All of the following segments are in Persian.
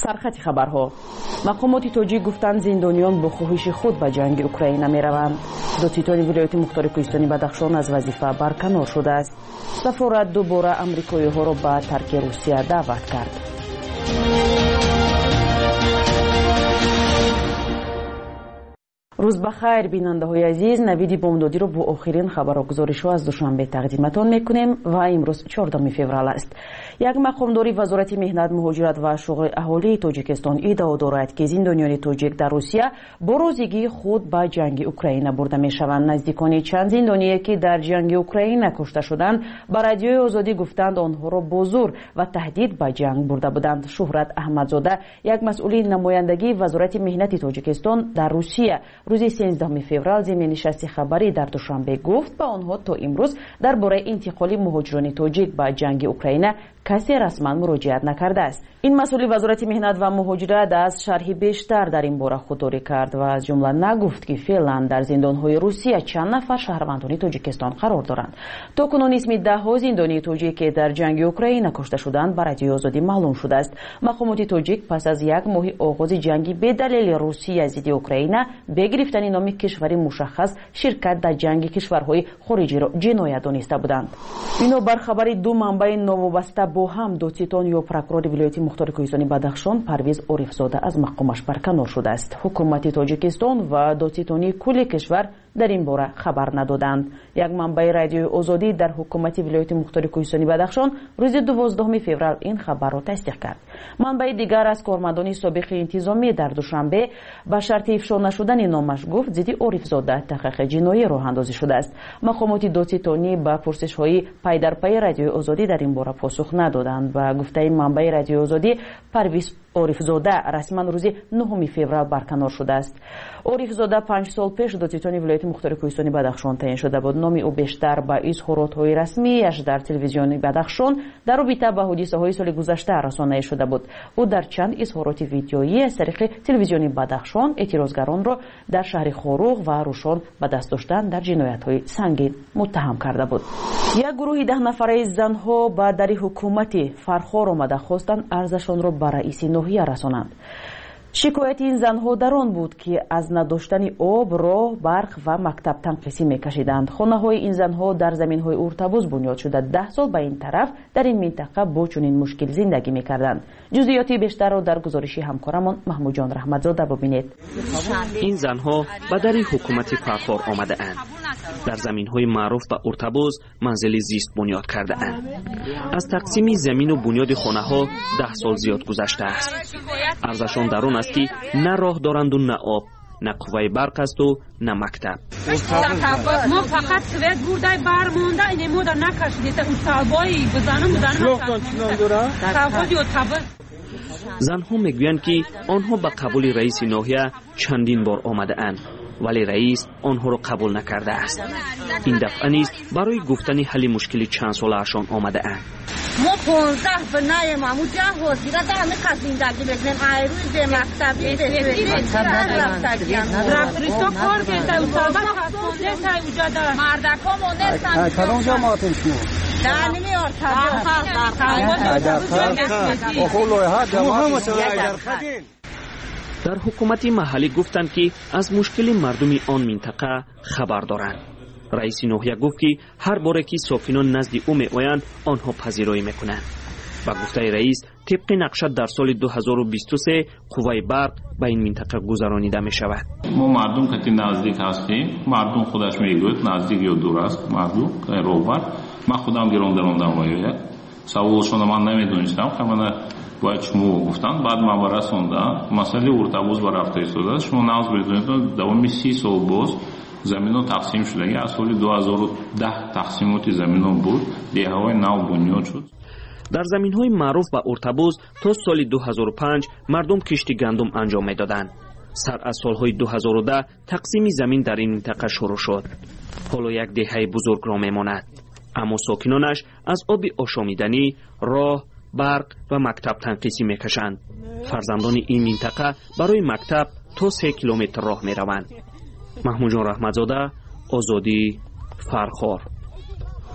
سرخط خبرها. مقامات تاجیک گفتند زندانیان با خواهش خود به جنگ اوکراین میروند. دادستان ولایت مختار کوهستانی بدخشان از وظیفه برکنار شده است. سفارت دوباره آمریکایی ها را به ترک روسیه دعوت کرد. روز بخیر بیننده های عزیز، نوید بامدادی رو با آخرین خبر و گزارش ها از دوشنبه تقدیمتان میکنیم و امروز 14 فوریه است. یک مقامداری وزارت مهنت، مهاجرت و شغل اهالی تاجیکستان ادعا دارد که زندانیان تاجیک در روسیه با روزگی خود به جنگ اوکراین برده میشوند. نزدیکان چند زندانی که در جنگ اوکراین کشته شدند به رادیوی آزادی گفتند آنها را با زور و تهدید به جنگ برده بودند. شهرت احمدزاده، یک مسئول نمایندگی وزارت مهنت تاجیکستان در روسیه، روز 13 فوریه ضمن نشست خبری در دوشنبه گفت به آنها تا امروز درباره انتقال مهاجران تاجیک به جنگ اوکراین کسی رسما مراجعت نکرده است. این مسئول وزارت مهنت و مهاجرت از شرح بیشتر در این باره خودداری کرد و از جمله نگفت که فعلا در زندان‌های روسیه چند نفر شهروندان تاجیکستان قرار دارند. تاکنون اسم 10 زندانی تاجیک که در جنگ اوکراین کشته شدند به رادیوی آزادی معلوم شده است. مقامات تاجیک پس از یک ماه آغاز جنگی به دلیل روسیه ضد اوکراین به گرفتن نام کشوری مشخص شرکت در جنگ کشورهای خارجی را جنایت دانسته بودند. بنابر خبر دو منبع نوابسته با هم دادستان یا پروکورور ولایت مختار کوهستانی بدخشان پرویز عارفزاده از مقامش برکنار شده است. حکومت تاجیکستان و دادستانی کل کشور در این باره خبر ندادند. یک منبع رادیوی آزادی در حکومت ولایت مختار کوهستانی بدخشان روز 12 فوریه این خبر را تصدیق کرد. منبع دیگر از کارمندان سابق انتظامی در دوشنبه به شرط افشا نشدن نامش گفت ضد عارفزاده تحقیق جنایی راه اندازی شده است. مقامات دادستانی به پرسش‌های پی در پی رادیوی آزادی در این باره پاسخ ندادند. و گفته منبع رادیوی آزادی پرویز عارفزاده رسما روز 9 فوریه برکنار شده است. عارفزاده 5 سال پیش دادستان ولایت مختار کوهستانی بدخشان تعیین شده بود. نام او بیشتر با اظهارات‌های رسمی‌اش در تلویزیون بدخشان در رابطه با حادثه‌های سال گذشته رسانه شده بود. او در چند اظهارات ویدیویی از طریق تلویزیون بدخشان اعتراضگران را در شهر خاروغ و روشان به دست داشتن در جنایت‌های سنگین متهم کرده بود. یک گروه 10 نفره زن‌ها به در حکومت فرخار آمده خواستند ارزششان را به رئیس ناحیه رسانند. شکایت این زنها در آن بود که از نداشتن آب، راه، برق و مکتب تنقیصی میکشیدند. خانه های این زنها در زمین های ارتباط بنیاد شده 10 سال به این طرف در این منطقه با چنین مشکل زندگی میکردند. جزئیاتی بیشتر را در گزارشی همکارمان محمود جان رحمتزاده ببینید. این زنها به در حکومت فرخار آمده اند. در زمین های معروف به ارتباط منزل زیست بنیاد کرده اند. از تقسیم زمین و بنیاد خانه ها 10 سال زیاد گذشته است. ارزششان در آن است که نه راه دارند و نه آب، نه قوه برق است و نه مکتب. ما فقط سویت بورده برمونده این مدر نکشیده اون طلبایی بزنم زنها میگویند که آنها به قبول رئیس ناحیه چندین بار آمده اند ولی رئیس آنها را قبول نکرده است. این دفعه نیز برای گفتن حل مشکل چند ساله اشان آمده اند. ما 15 بنای معمول جه وزیره ده همه زندگی بکنیم ایروی به مکتبی رفتریستا کار کرده و صحبت خسته تای وجاده مردک ها مونده کلونجا ماتنشنو دانمی در حکومت محلی گفتند که از مشکل مردم آن منطقه خبر دارند. رئیس ناحیه گفت که هر باره که ساکنان نزد او میآیند آنها پذیرایی میکنند. با گفته رئیس طبق نقشه در سال 2023 قوه برق به این منطقه گذرانیده می شود. ما مردم که نزدیک هستیم، مردم خودش میگوید نزدیک یا دور است مردم روبر. من خودم گراندم وایه سوالشون من نمیدونستم که من باید شما گفتن بعد من برسوندم مسئله ارتباط با رفته ایستاده شما ناز بدونید دوام 30 سال باز زمین ها تقسیم شده. از سال 2010 تقسیمات زمین ها بود، دیه های نو بنیاد شد. در زمین های معروف به ارتباط تا سال 2005 مردم کشت گندم انجام میدادند. سر از سالهای 2010 تقسیم زمین در این منطقه شروع شد. حالا یک دهه بزرگ را میماند، اما ساکنانش از آب آشامیدنی، راه، برق و مکتب تنقیصی میکشند. فرزندان این منطقه برای مکتب تا 3 کیلومتر راه میروند. محمود جان رحمتزاده، آزادی، فرخار.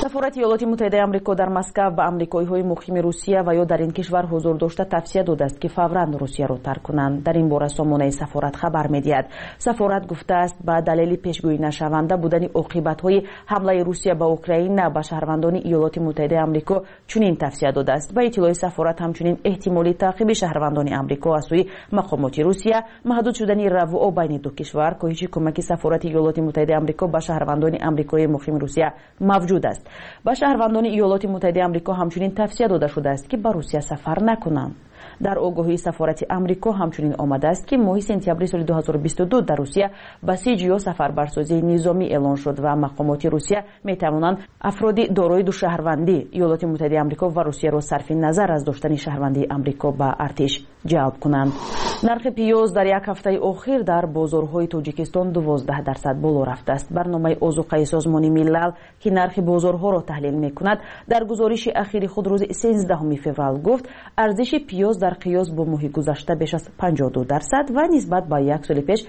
سفارت ایالات متحده آمریکا در مسکو به آمریکایی‌های مقیم روسیه و یا در این کشور حضور داشته توصیه داده است که فوراً روسیه را ترک کنند. در این باره سامانه سفارت خبر می‌دهد. سفارت گفته است به دلیل پیشگویی نشونده بودن عاقبت‌های حمله روسیه به اوکراین به شهروندان ایالات متحده آمریکا چنین توصیه داده است. به اطلاع سفارت همچنین احتمالی تعقیب شهروندان آمریکا از سوی مقامات روسیه، محدود شدن روابط بین دو کشور، کاهش کمک سفارت ایالات متحده آمریکا به شهروندان آمریکایی مقیم روسیه موجود است. به شهروندان ایالات متحده آمریکا همچنین توصیه داده شده است که به روسیه سفر نکنند. در آگاهی سفارت آمریکا همچنین آمده است که ماه سپتامبر سال 2022 در روسیه بسیج یا سفربرسازی نظامی اعلان شد و مقامات روسیه می توانند افرادی دارای دو شهروندی ایالات متحده آمریکا و روسیه را صرف نظر از داشتن شهروندی آمریکا به ارتش جلب کنند. نرخ پیاز در یک هفته اخیر در بازارهای تاجیکستان 12% بالا رفته است. برنامه آذوقه سازمان ملل که نرخ بازارها را تحلیل می‌کند در گزارش اخیر خود روز 13 فوریه گفت ارزش پیاز در قیاس با ماه گذشته بیش از 52% و نسبت به یک سال پیش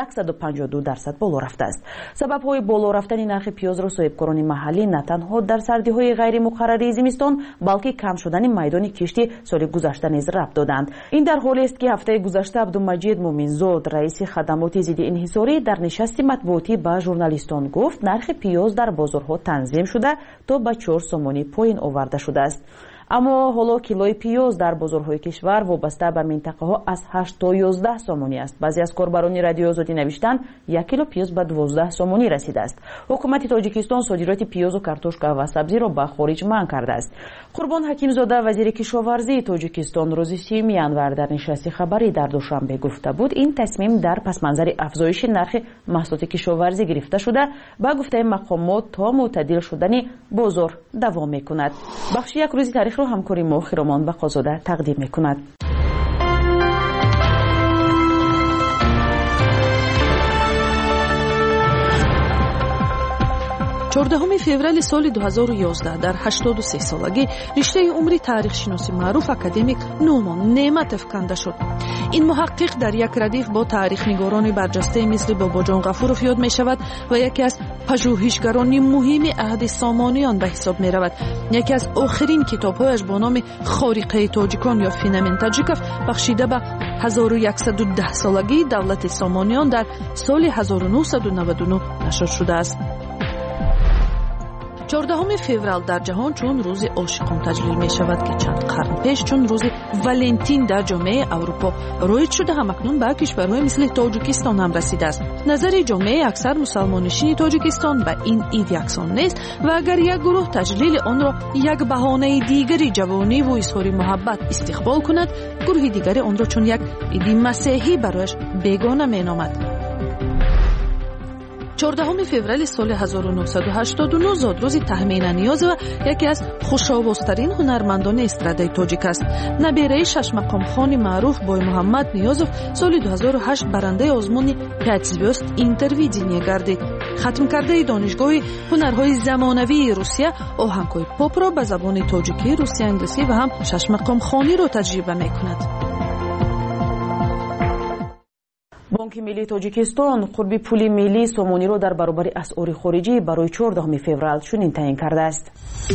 152% بالا رفته است. سبب‌های بالا رفتن نرخ پیاز را صاحبکاران محلی نه تنها در سردی‌های غیر مقرره زمستان بلکه کم شدن میدان کشتی سال گذشته نیز ربط دادند. این در حالی است که هفته گذشته عبدالمجید مومنزاد رئیس خدمات ضد انحصاری در نشست مطبوعاتی به ژورنالیستان گفت نرخ پیاز در بازارها تنظیم شده تا به 4 سومانی پایین آورده شده است. اما حالا کیلوی پیاز در بازارهای کشور وابسته به منطقه ها از 8 تا 11 سومانی است. بعضی از کاربران رادیو آزادی نوشتند 1 کیلو پیاز به 12 سومانی رسیده است. حکومت تاجیکستان صادرات پیاز و کارتوشکا و سبزی را به خارج منع کرده است. قربان حکیمزاده وزیر کشاورزی تاجیکستان روز 30 ینور در نشست خبری در دوشنبه گفته بود این تصمیم در پس منظر افزایش نرخ محصولات کشاورزی گرفته شده با گفته مقامات تا معتدل شدن بازار دوام می‌کند. بخش یک روزی تاریخ رو همکاری ما خیرمان بقازاده تقدیم می‌کند. 14 فوریه سال 2011 در 83 سالگی رشته عمری تاریخ شناسی معروف اکادمیک نومان نعمتов کنده شد. این محقق در یک ردیف با تاریخ نگاران برجسته مثل باباجان غفورов یاد می شود و یکی از پژوهشگران مهم عهد سامانیان به حساب می رود. یکی از آخرین کتاب‌هایش با نام خارقه تاجیکان یا فینامن تاجیکov بخشیده به 1110 سالگی دولت سامانیان در سال 1999 نشر شده است. 14 فوریه در جهان چون روز عاشقان تجلیل می شود که چند قرن پیش چون روز ولنتین در جامعه اروپا رایج شده هم اکنون به کشورهای مثل تاجیکستان هم رسیده است. نظر جامعه اکثر مسلمانشین تاجیکستان به این عید یکسان نیست و اگر یک گروه تجلیل آن را یک بهانه دیگری جوانی و اظهار محبت استقبال کند، گروه دیگری آن را چون یک عید مسیحی برایش بیگانه می نامد. 14 فوریه سال 1989 زادروز تهمین نیاز و یکی از خوش‌آوازترین هنرمندان استرادای تاجیک است. نبیره ششمقام خان معروف بای محمد نیازов سال 2008 برنده آزمون 5 звезд اینترویدینیه گردید. ختم کرده دانشگاه هنرهای زمانوی روسیه آهنگ‌های پاپ را به زبان تاجیکی، روسی، انگلیسی و هم ششمقام خانی را تجربه می‌کند. بانک ملی تاجیکستان قرب پول ملی سومانی را در برابر اسعار خارجی برای 14 فوریه چنین تعیین کرده است.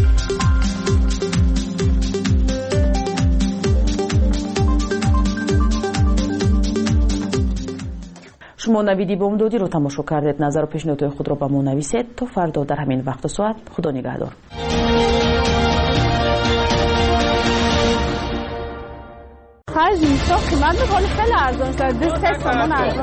شما نویدی بامدادی رو تماشا کردید. نظر و پیشنهادات خود را به ما نویسید. تا فردا در همین وقت و ساعت. خدا نگهدار. خرج نیستا قیمت میکنه خیلی ارزان شد. 2 سومن ارزان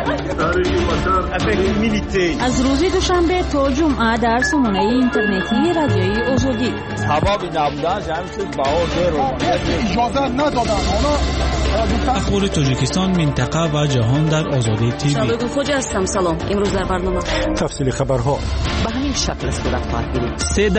از روز دوشنبه تا جمعه در سامانه اینترنتی رادیوی آزادی سبب نبودن جمع شد بها زیر اجازه ندادن. اخبار تاجیکستان، منطقه و جهان در آزادی تیوی. شبکه خوجا هستم. سلام. امروز در برنامه تفصیل خبرها به همین شکل صورت خواهد گرفت.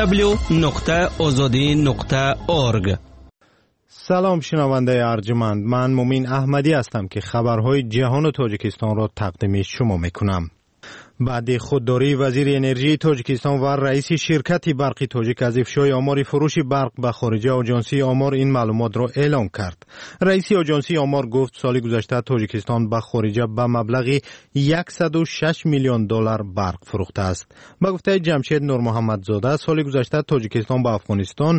www.azadi.org. سلام شنونده ارجمند، من مومین احمدی هستم که خبرهای جهان و تاجیکستان را تقدیم شما میکنم. بعد خودداری وزیر انرژی تاجیکستان و رئیس شرکت برق تاجیک از افشای آمار فروش برق به خارج، آژانسی آمار این معلومات را اعلام کرد. رئیس آژانسی آمار گفت سال گذشته تاجیکستان به خارج به مبلغ 106 میلیون دلار برق فروخته است. با گفته جمشید نور محمدزاده سال گذشته تاجیکستان به افغانستان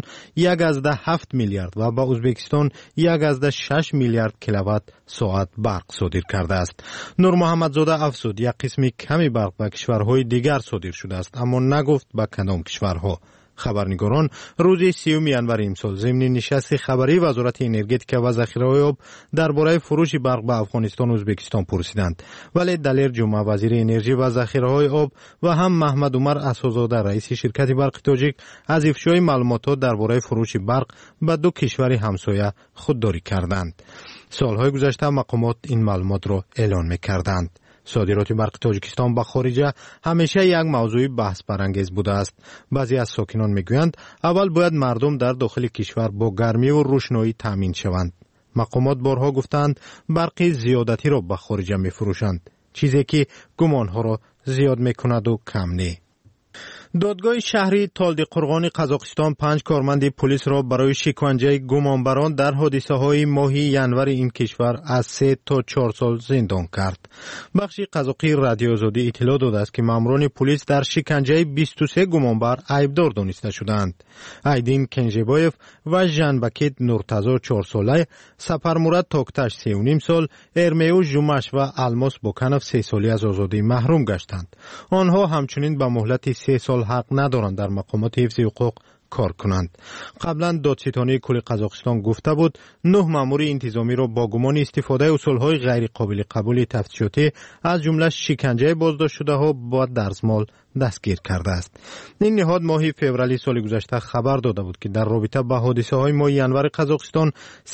1.7 میلیارد و به ازبکستان 1.6 میلیارد کیلووات ساعت برق صادر کرده است. نور محمدزاده افزود یک قسمی کمی برق به کشورهای دیگر صادر شده است، اما نگفت به کدام کشورها. خبرنگاران روز 30 ینور امسال ضمن نشست خبری وزارت انرژتیک و ذخیره‌های آب درباره فروش برق به افغانستان و ازبکستان پرسیدند، ولی دلیر جمعه وزیر انرژی و ذخیره‌های آب و هم محمد عمر اساس‌زاده رئیس شرکت برق تاجیک از افشای معلومات درباره فروش برق به دو کشور همسایه خودداری کردند. سالهای گذشته مقامات این معلومات را اعلان می‌کردند. صادرات برق تاجیکستان به خارج همیشه یک موضوع بحث برانگیز بوده است. بعضی از ساکنان میگویند اول باید مردم در داخل کشور با گرمی و روشنایی تامین شوند. مقامات بارها گفتند برق زیادتی را به خارج میفروشند، چیزی که گمانها را زیاد میکند و کم نه. دادگاه شهری تالدی قرغان قزاقستان 5 کارمند پلیس را برای شکنجه گمانبران در حادثه‌های ماه ینور این کشور از 3 تا 4 سال زندان کرد. بخش قزاقی رادیو آزادی اطلاع داده است که ماموران پلیس در شکنجه 23 گمانبر عیبدار دانسته شدند. ایدین کنژبایف و ژانبکت نورتازا 4 ساله، سپرمورد توکتاش 3.5 سال، ارمیو ژوماش و الماس بوکانوف 3 سالی از آزادی محروم گشتند. آنها همچنین به مهلت 3 سال حق ندارند در مقامات حفظ حقوق کار کنند. قبلا دادستانی کل قزاقستان گفته بود 9 مأمور انتظامی را با گمان استفاده اصولهای غیر قابل قبول تفتیشاتی از جمله شکنجه بازداشت شده ها با درزمال دستگیر کرده است. این نهاد ماه فوریه سال گذشته خبر داده بود که در رابطه با حادثه های ماه ینور قزاقستان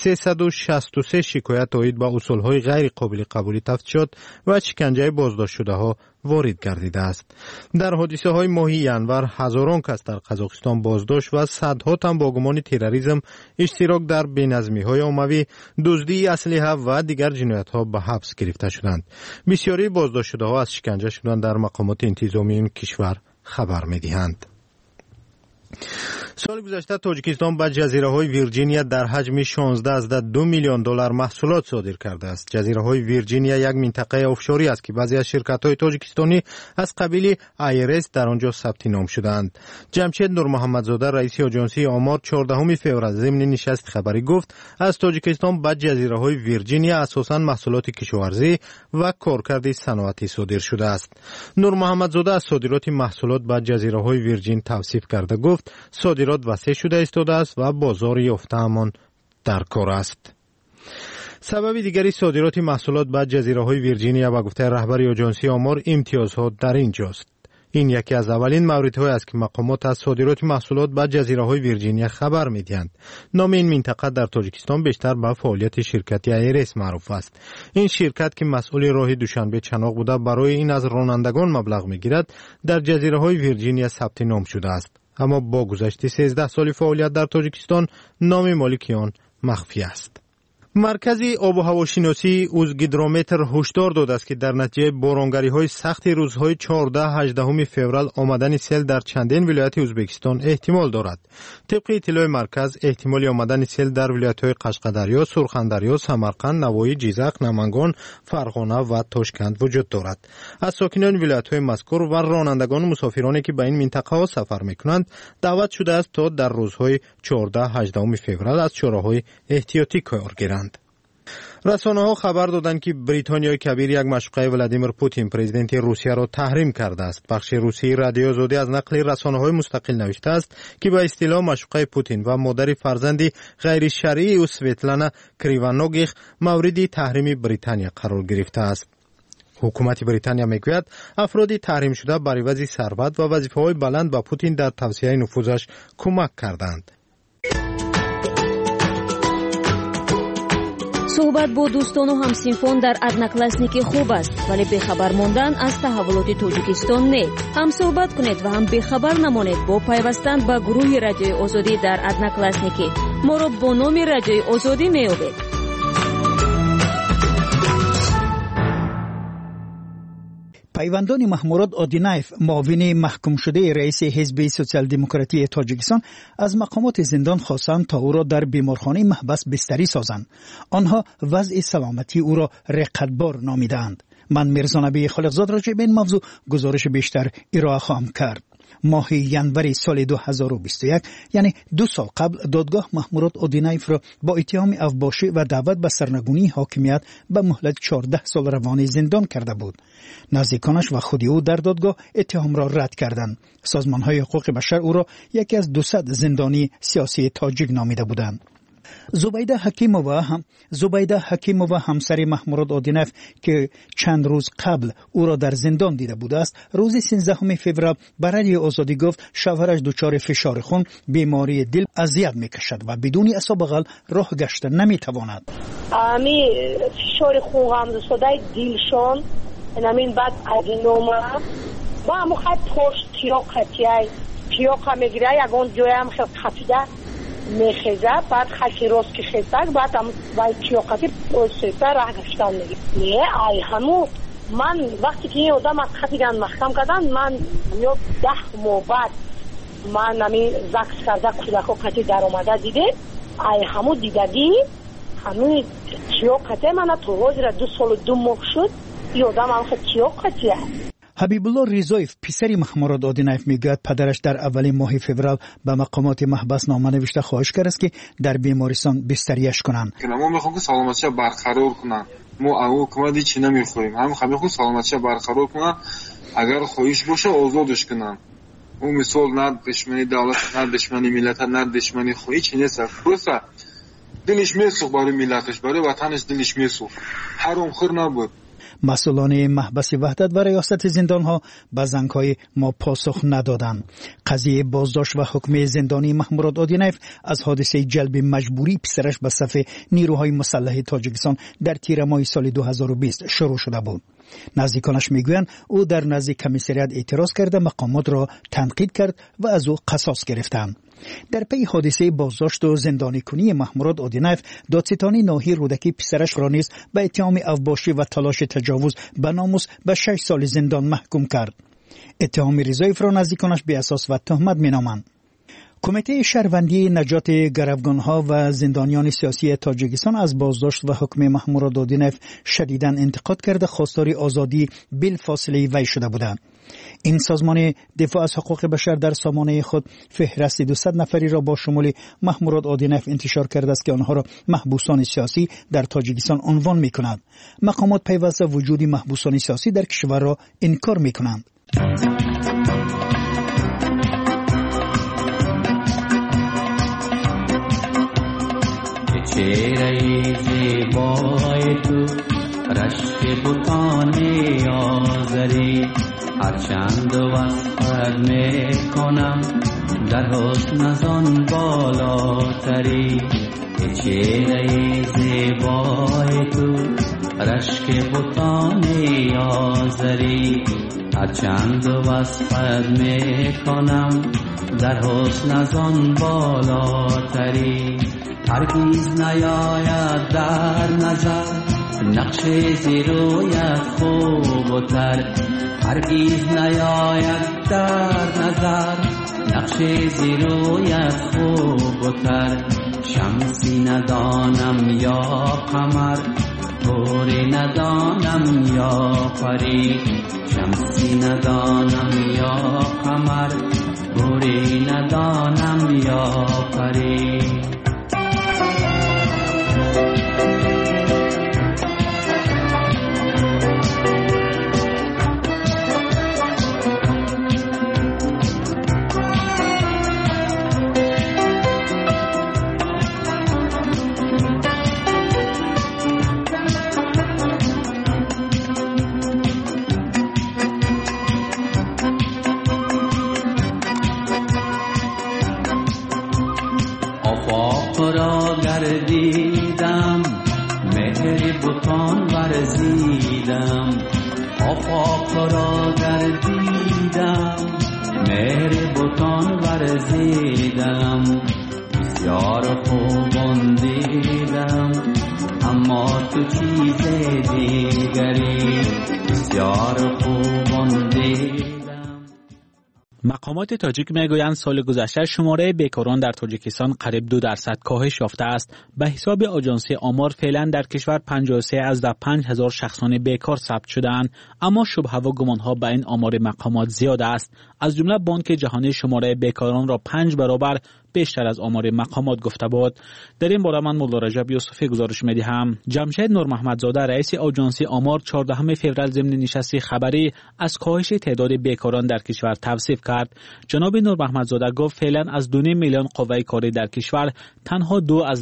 363 شکایت عاید به اصولهای غیر قابل قبول تفتیشات و شکنجه بازداشت شده ها وارد گردیده است. در حادثه های ماه ینور هزاران کس در قزاقستان بازداشت و صدها تن با گمان تروریسم، اشتراک در بی‌نظمی های عمومی، دزدی اسلحه و دیگر جنایت ها به حبس گرفته شدند. بسیاری بازداشت شده ها از شکنجه شدن در مقامات انتظامی این کشور خبر می‌دهند. سال گذشته تاجیکستان به جزیره‌های ویرجینیا در حجم 16.2 میلیون دلار محصولات صادر کرده است. جزیره‌های ویرجینیا یک منطقه آفشوری است که بعضی از شرکت‌های تاجیکستانی از قبیل آیرس در آنجا ثبت نام شده‌اند. جمشید نور محمدزاده رئیس آژانسی آمار 14 فوریه ضمن نشست خبری گفت از تاجیکستان به جزیره‌های ویرجینیا اساساً محصولات کشاورزی و کارکرد صنعتی صادر شده است. نور محمدزاده از صادرات محصولات به جزیره‌های ویرجین توصیف کرده گفت صادرات وسیع شده ایستاده است و بازار یافته‌مان در کار است. سبب دیگری صادرات محصولات به جزیره‌های ویرجینیا به گفته رهبر آژانسی آمار امتیازها در اینجاست. این یکی از اولین موردهایی است که مقامات از صادرات محصولات به جزیره‌های ویرجینیا خبر می‌دهند. نام این منطقه در تاجیکستان بیشتر به فعالیت شرکت آیرس معروف است. این شرکت که مسئول راه دوشنبه چناق بوده برای این از رانندگان مبلغ می‌گیرد در جزیره‌های ویرجینیا ثبت نام شده است، اما با گذشت 13 سال فعالیت در تاجیکستان نام مالک آن مخفی است. مرکز آب و هواشناسی اوزگیدرومتر هشدار داده است که در نتیجه بارانگری‌های سخت روزهای 14-18 فوریه آمدن سیل در چندین ولایت ازبکستان احتمال دارد. طبق اطلاع مرکز احتمال آمدن سیل در ولایت‌های قشقدریا، سرخندریا، سمرقند، نوای، جیزق، نمنگان، فرغانه و تاشکند وجود دارد. از ساکنان ولایت‌های مذکور و رانندگان مسافرانی که به این منطقه‌ها سفر می‌کنند دعوت شده است تا در روزهای 14-18 فوریه از چاره‌های احتیاطی کار گیرند. رسانه‌ها خبر دادند که بریتانیای کبیر یک مشوقه ولادیمیر پوتین پرزیدنت روسیه را تحریم کرده است. بخش روسی رادیو آزادی از نقل رسانه‌های مستقل نوشته است که به اصطلاح مشوقه پوتین و مادر فرزند غیر شرعی او سویتلانا کریوانوگیخ مورد تحریم بریتانیا قرار گرفته است. حکومت بریتانیا میگوید افراد تحریم شده بر عوض ثروت و وظیفه‌های بلند به پوتین در توسعه نفوذش کمک کردند. صحبت با دوستان و همسینفان در одноклассники خوب است، ولی بخبر ماندن از تحولات تاجیکستان نه. هم صحبت کنید و هم بخبر نمانید با پیوستن به گروه رادیوی آزادی در одноклассники. ما را با نام رادیوی آزادی میابید. پیوندان محموراد آدینایف معاون محکوم شده رئیس حزب سوسیال دموکراتی تاجیکستان از مقامات زندان خواستند تا او را در بیمارخانه محبس بستری سازند. آنها وضع سلامتی او را رقتبار نامیدند. من میرزا نبی خالقزاد راجع به این موضوع گزارش بیشتر ارائه خواهم کرد. ماه ینوری سال 2021 یعنی 2 سال قبل دادگاه محموراد آدینایف را با اتهام افباشی و دعوت به سرنگونی حاکمیت به مهلت 14 سال روانه زندان کرده بود. نزدیکانش و خود او در دادگاه اتهام را رد کردند. سازمان‌های حقوق بشر او را یکی از 200 زندانی سیاسی تاجیک نامیده بودند. زبیده حکیمووا همسر محموراد آدینایف که چند روز قبل او را در زندان دیده بوده است، روز 13 فوریه برای آزادی گفت شوهرش دچار فشار خون، بیماری دل اذیت میکشد و بدون عصا بغل راه گشته نمیتواند. امی فشار خون هم صدای دلشون نمین بعد از نوما با هم خط پشت تیاق میگیره یکون جوی هم خیلی خفیده میخیزه، بعد خاکی روز که خیزتک بعد هم باید تیاقاتی سیسته راه گشتن میگه ای همو من وقتی که این آدم از خطیگان محکم کردن من 10 ماه بعد من نمی زکس کرده کودکو کتی در اومده دیده ای همو دیدگی همین تیاقاتی من تو روز را 2 سال و 2 ماه شد این آدم هم خیلی تیاقاتیه. حبیب الله رضایف پسر محموراد آدینایف میگوید پدرش در اولین ماه فوریه به مقامات محبس نامه نوشته خواهش کرد که در بیمارستان بستریش کنند. ما میخوایم که سلامتیش برقرار کنن. ما حکومتی چی نمیخوایم. هم میخوایم سلامتیش برقرار کنن. اگر خواهش باشه آزادش کنن. اون مثال نه دشمنی دولت، نه دشمنی ملت، نه دشمنی خواهی چی نیست. درسته. دلش میسوخت برای ملتش، برای وطنش دلش میسوخت. حرام خور نبود. مسئولان محبس وحدت و ریاست زندانها به زنگ‌های ما پاسخ ندادند. قضیه بازداشت و حکم زندانی محموراد آدینایف از حادثه جلب مجبوری پسرش به صف نیروهای مسلح تاجیکستان در تیر ماه سال 2020 شروع شده بود. نزدیکانش میگویند او در نزد کمیسریات اعتراض کرده مقامات را تنقید کرد و از او قصاص گرفتند. در پی حادثه بازداشت و زندانی کنی محموراد آدینایف، دادستان ناحیه رودکی پسرش را نیز به اتهام افباشی و تلاش تجاوز به ناموس به 6 سال زندان محکوم کرد. اتهام رضایف را نزدیکانش بی اساس و تهمت مینامند. کمیته شهروندی نجات گروگانها و زندانیان سیاسی تاجیکستان از بازداشت و حکم محموراد آدینایف شدیداً انتقاد کرده خواستار آزادی بلافاصله وی شده بودند. این سازمان دفاع از حقوق بشر در سامانه خود فهرست 200 نفری را با شمول محموراد آدینایف انتشار کرده است که آنها را محبوسان سیاسی در تاجیکستان عنوان می‌کنند. مقامات پیوسته وجود محبوسان سیاسی در کشور را انکار می‌کنند. چهره زیبای تو رشک بوتان آزری هرچند وصفت میکنم در حسن از آن بالاتری. چهره زیبای تو رشک بوتان آزری هرچند وصفت میکنم در حسن از آن بالاتری. هرگیز نیاید در نظر نقش زیرویت خوب و تر. هرگیز نیاید در نظر نقش زیرویت خوب و تر. شمسی ندانم یا قمر گوری ندانم یا پری. شمسی ندانم یا قمر گوری ندانم یا پری. گردیدم مهر بوتان ورزیدم. آفاق را گردیدم مهر بوتان ورزیدم. بسیار خوبان دیدم اما تو چیز دیگری. بسیار خوبان مقامات تاجیک میگویند سال گذشته شماره بیکاران در تاجیکستان قریب 2% کاهش یافته است. به حساب آژانس آمار فعلا در کشور 53,500 شخصان بیکار ثبت شده‌اند، اما شبهه و گمان‌ها به این آمار مقامات زیاد است. از جمله بانک جهانی شماره بیکاران را 5 برابر بیشتر از آمار مقامات گفته بود. در این باره من مولا رجب یوسفی گزارش می‌دهم. جمشید نور محمدزاده رئیس آژانس آمار 14 فوریه ضمن نشست خبری از کاهش تعداد بیکاران در کشور توصیف کرد. جناب نور محمدزاده گفت فعلا از 2 میلیون قوه کاری در کشور تنها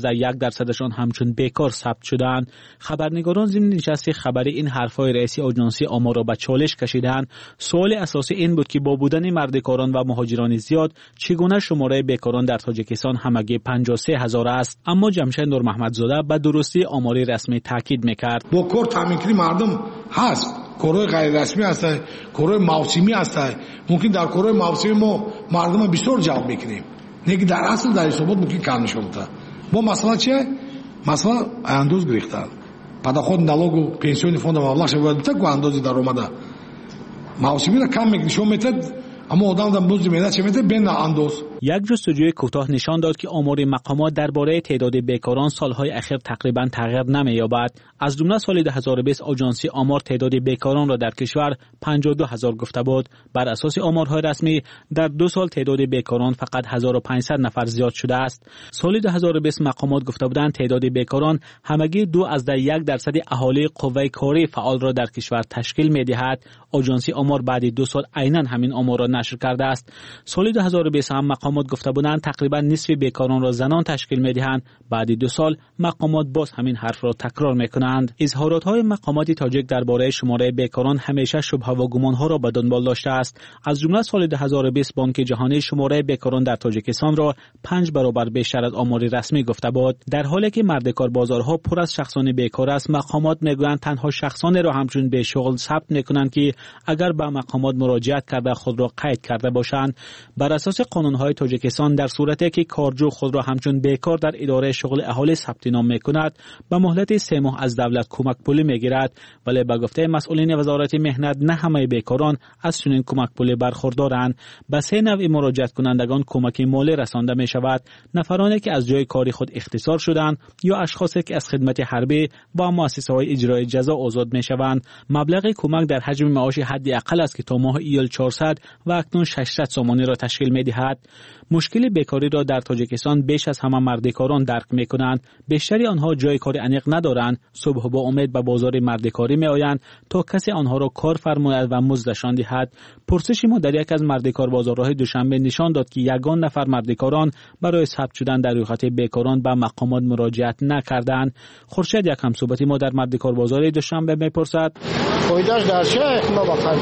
2.1% همچون بیکار ثبت شدند. خبرنگاران ضمن نشست خبری این حرفای رئیس آژانس آمار را به چالش کشیدند. سوال اساسی این بود که با بودن مردکاران و مهاجران زیاد چگونه شماره بیکاران در تاجیکستان همگی 53,000 است. اما جمشید نور محمدزاده به درستی آماری رسمی تاکید میکرد. با کار تامین کردن مردم هست، کارهای غیر رسمی است، کارهای موسمی است. ممکن در کارهای موسمی ما مردم بسیار جلب بکنیم، لیکن در اصل در حسابات ممکن کم نشود. با مسئله چیه؟ مسئله اندوز گرفتن. پرداخت налог و پنسیون فوند مبلغ شود تا اندازه درآمد موسمی را کم نشون میده، اما آدم دم بوز میده چه میده بین اندوز. یک جستجوی کوتاه نشان داد که آمار مقامات درباره تعداد بیکاران سالهای اخیر تقریبا تغییر نمی‌یابد. از جمله سال 2020 آژانس آمار تعداد بیکاران را در کشور 52,000 گفته بود. بر اساس آمارهای رسمی در 2 سال تعداد بیکاران فقط 1500 نفر زیاد شده است. سال 2020 مقامات گفته بودند تعداد بیکاران همگی 2.1% اهالی قوه کاری فعال را در کشور تشکیل می‌دهد. آژانس آمار بعد 2 سال عیناً همین آمار را نشر کرده است. سال 2020 هم مقامات گفته بودند تقریبا نصف بیکاران را زنان تشکیل می‌دهند. بعد 2 سال مقامات باز همین حرف را تکرار می‌کنند. اظهارات‌های مقامات تاجیک درباره شماره بیکاران همیشه شبهه و گمان‌ها را به دنبال داشته است. از جمله سال 2020 بانک جهانی شماره بیکاران در تاجیکستان را 5 برابر بیشتر از آمار رسمی گفته بود. در حالی که مردکار بازارها پر از شخصان بیکار است، مقامات می‌گویند تنها شخصانی را همچون بیشغل ثبت می‌کنند که اگر به مقامات مراجعت کرده خود را قید کرده باشند. بر اساس قانون‌های تاجیکستان در صورتی که کارجو خود را همچون بیکار در اداره شغل اهالی ثبت نام می‌کند، به مهلت 3 ماه از دولت کمک پولی می‌گیرد، ولی به گفته مسئولین وزارت مهنت نه همه بیکاران از چنین کمک پولی برخوردارند. به 3 نوع مراجعت کنندگان کمک مالی رسانده می‌شود: نفرانی که از جای کاری خود اختصار شدند یا اشخاصی که از خدمت حربی با مؤسسه‌های اجرای جزا آزاد می‌شوند. مبلغ کمک در حجم معاش حداقل است که تا ماه ایول 400 و اکنون 600 سومانی را تشکیل می‌دهد. مشکل بیکاری را در تاجیکستان بیش از همه مردکاران درک می‌کنند. بیشتری آنها جای کار انیق ندارند. صبح با امید به بازار مردکاری می‌آیند تا کسی آنها را کار فرماید و مزدشان دهد. پرسش ما در یک از مردکار بازارهای دوشنبه نشان داد که یگان نفر مردکاران برای ثبت شدن در رویخط بیکاران به مقامات مراجعت نکردند. خورشید یک همصحبت ما در مردکار بازار دوشنبه می‌پرسد: فایده‌اش در چه ما بخریم؟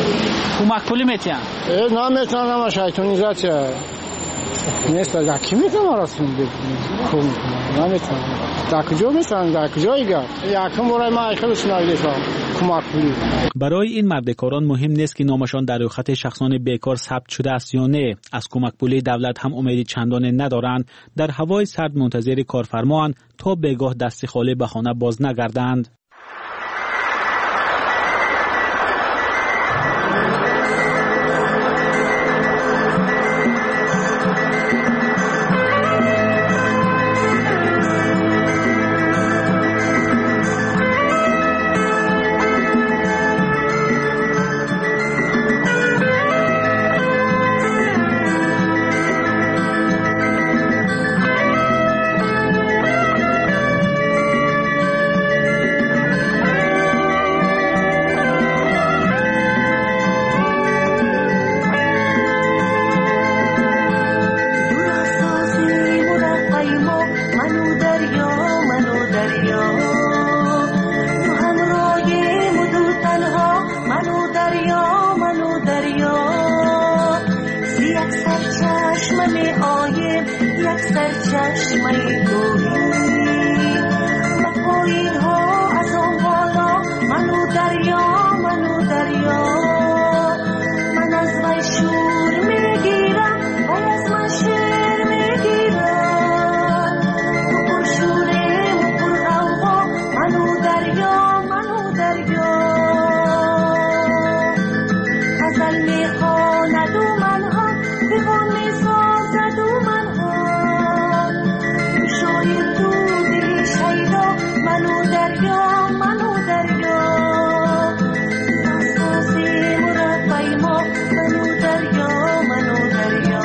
کمک پولی میتین؟ نمیتونم شیطانی زد نیست در کی میتونم راست بگم نمیتونم در کجا میتونم در کجا ایگه یکم برای ما خیلی شنایده کمک پولی. برای این مردکاران مهم نیست که نامشان در رویخط شخصان بیکار ثبت شده است یا نه. از کمک پولی دولت هم امیدی چندانی ندارند. در هوای سرد منتظر کارفرمایان تا بگاه دست خالی به خانه باز نگردند. غزل میخواند و من دریا منو دریا اساسی مربی ما منو دریا منو دریا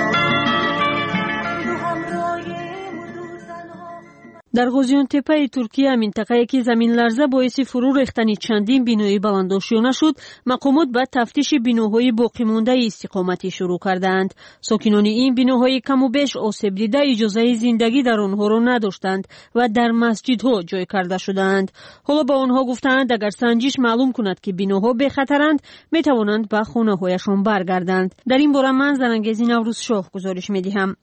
در غوزیانتپه ترکیه منطقه‌ای که زمین لرزه باعث فرو ریختن چندین بینای بلندآشیانه شد، مقامات به تفتیش بیناهای باقی مانده استقامتی شروع کردند. ساکنان این بیناهای کم و بیش آسیب دیده اجازه زندگی در آنها را نداشتند و در مسجدها جای کرده شدند. حالا به آنها گفتند اگر سنجش معلوم کند که بیناها بخطرند، میتوانند به خانه‌هایشان برگردند. در این باره من زنانگیز نوروز شاه گزارش می‌دهم.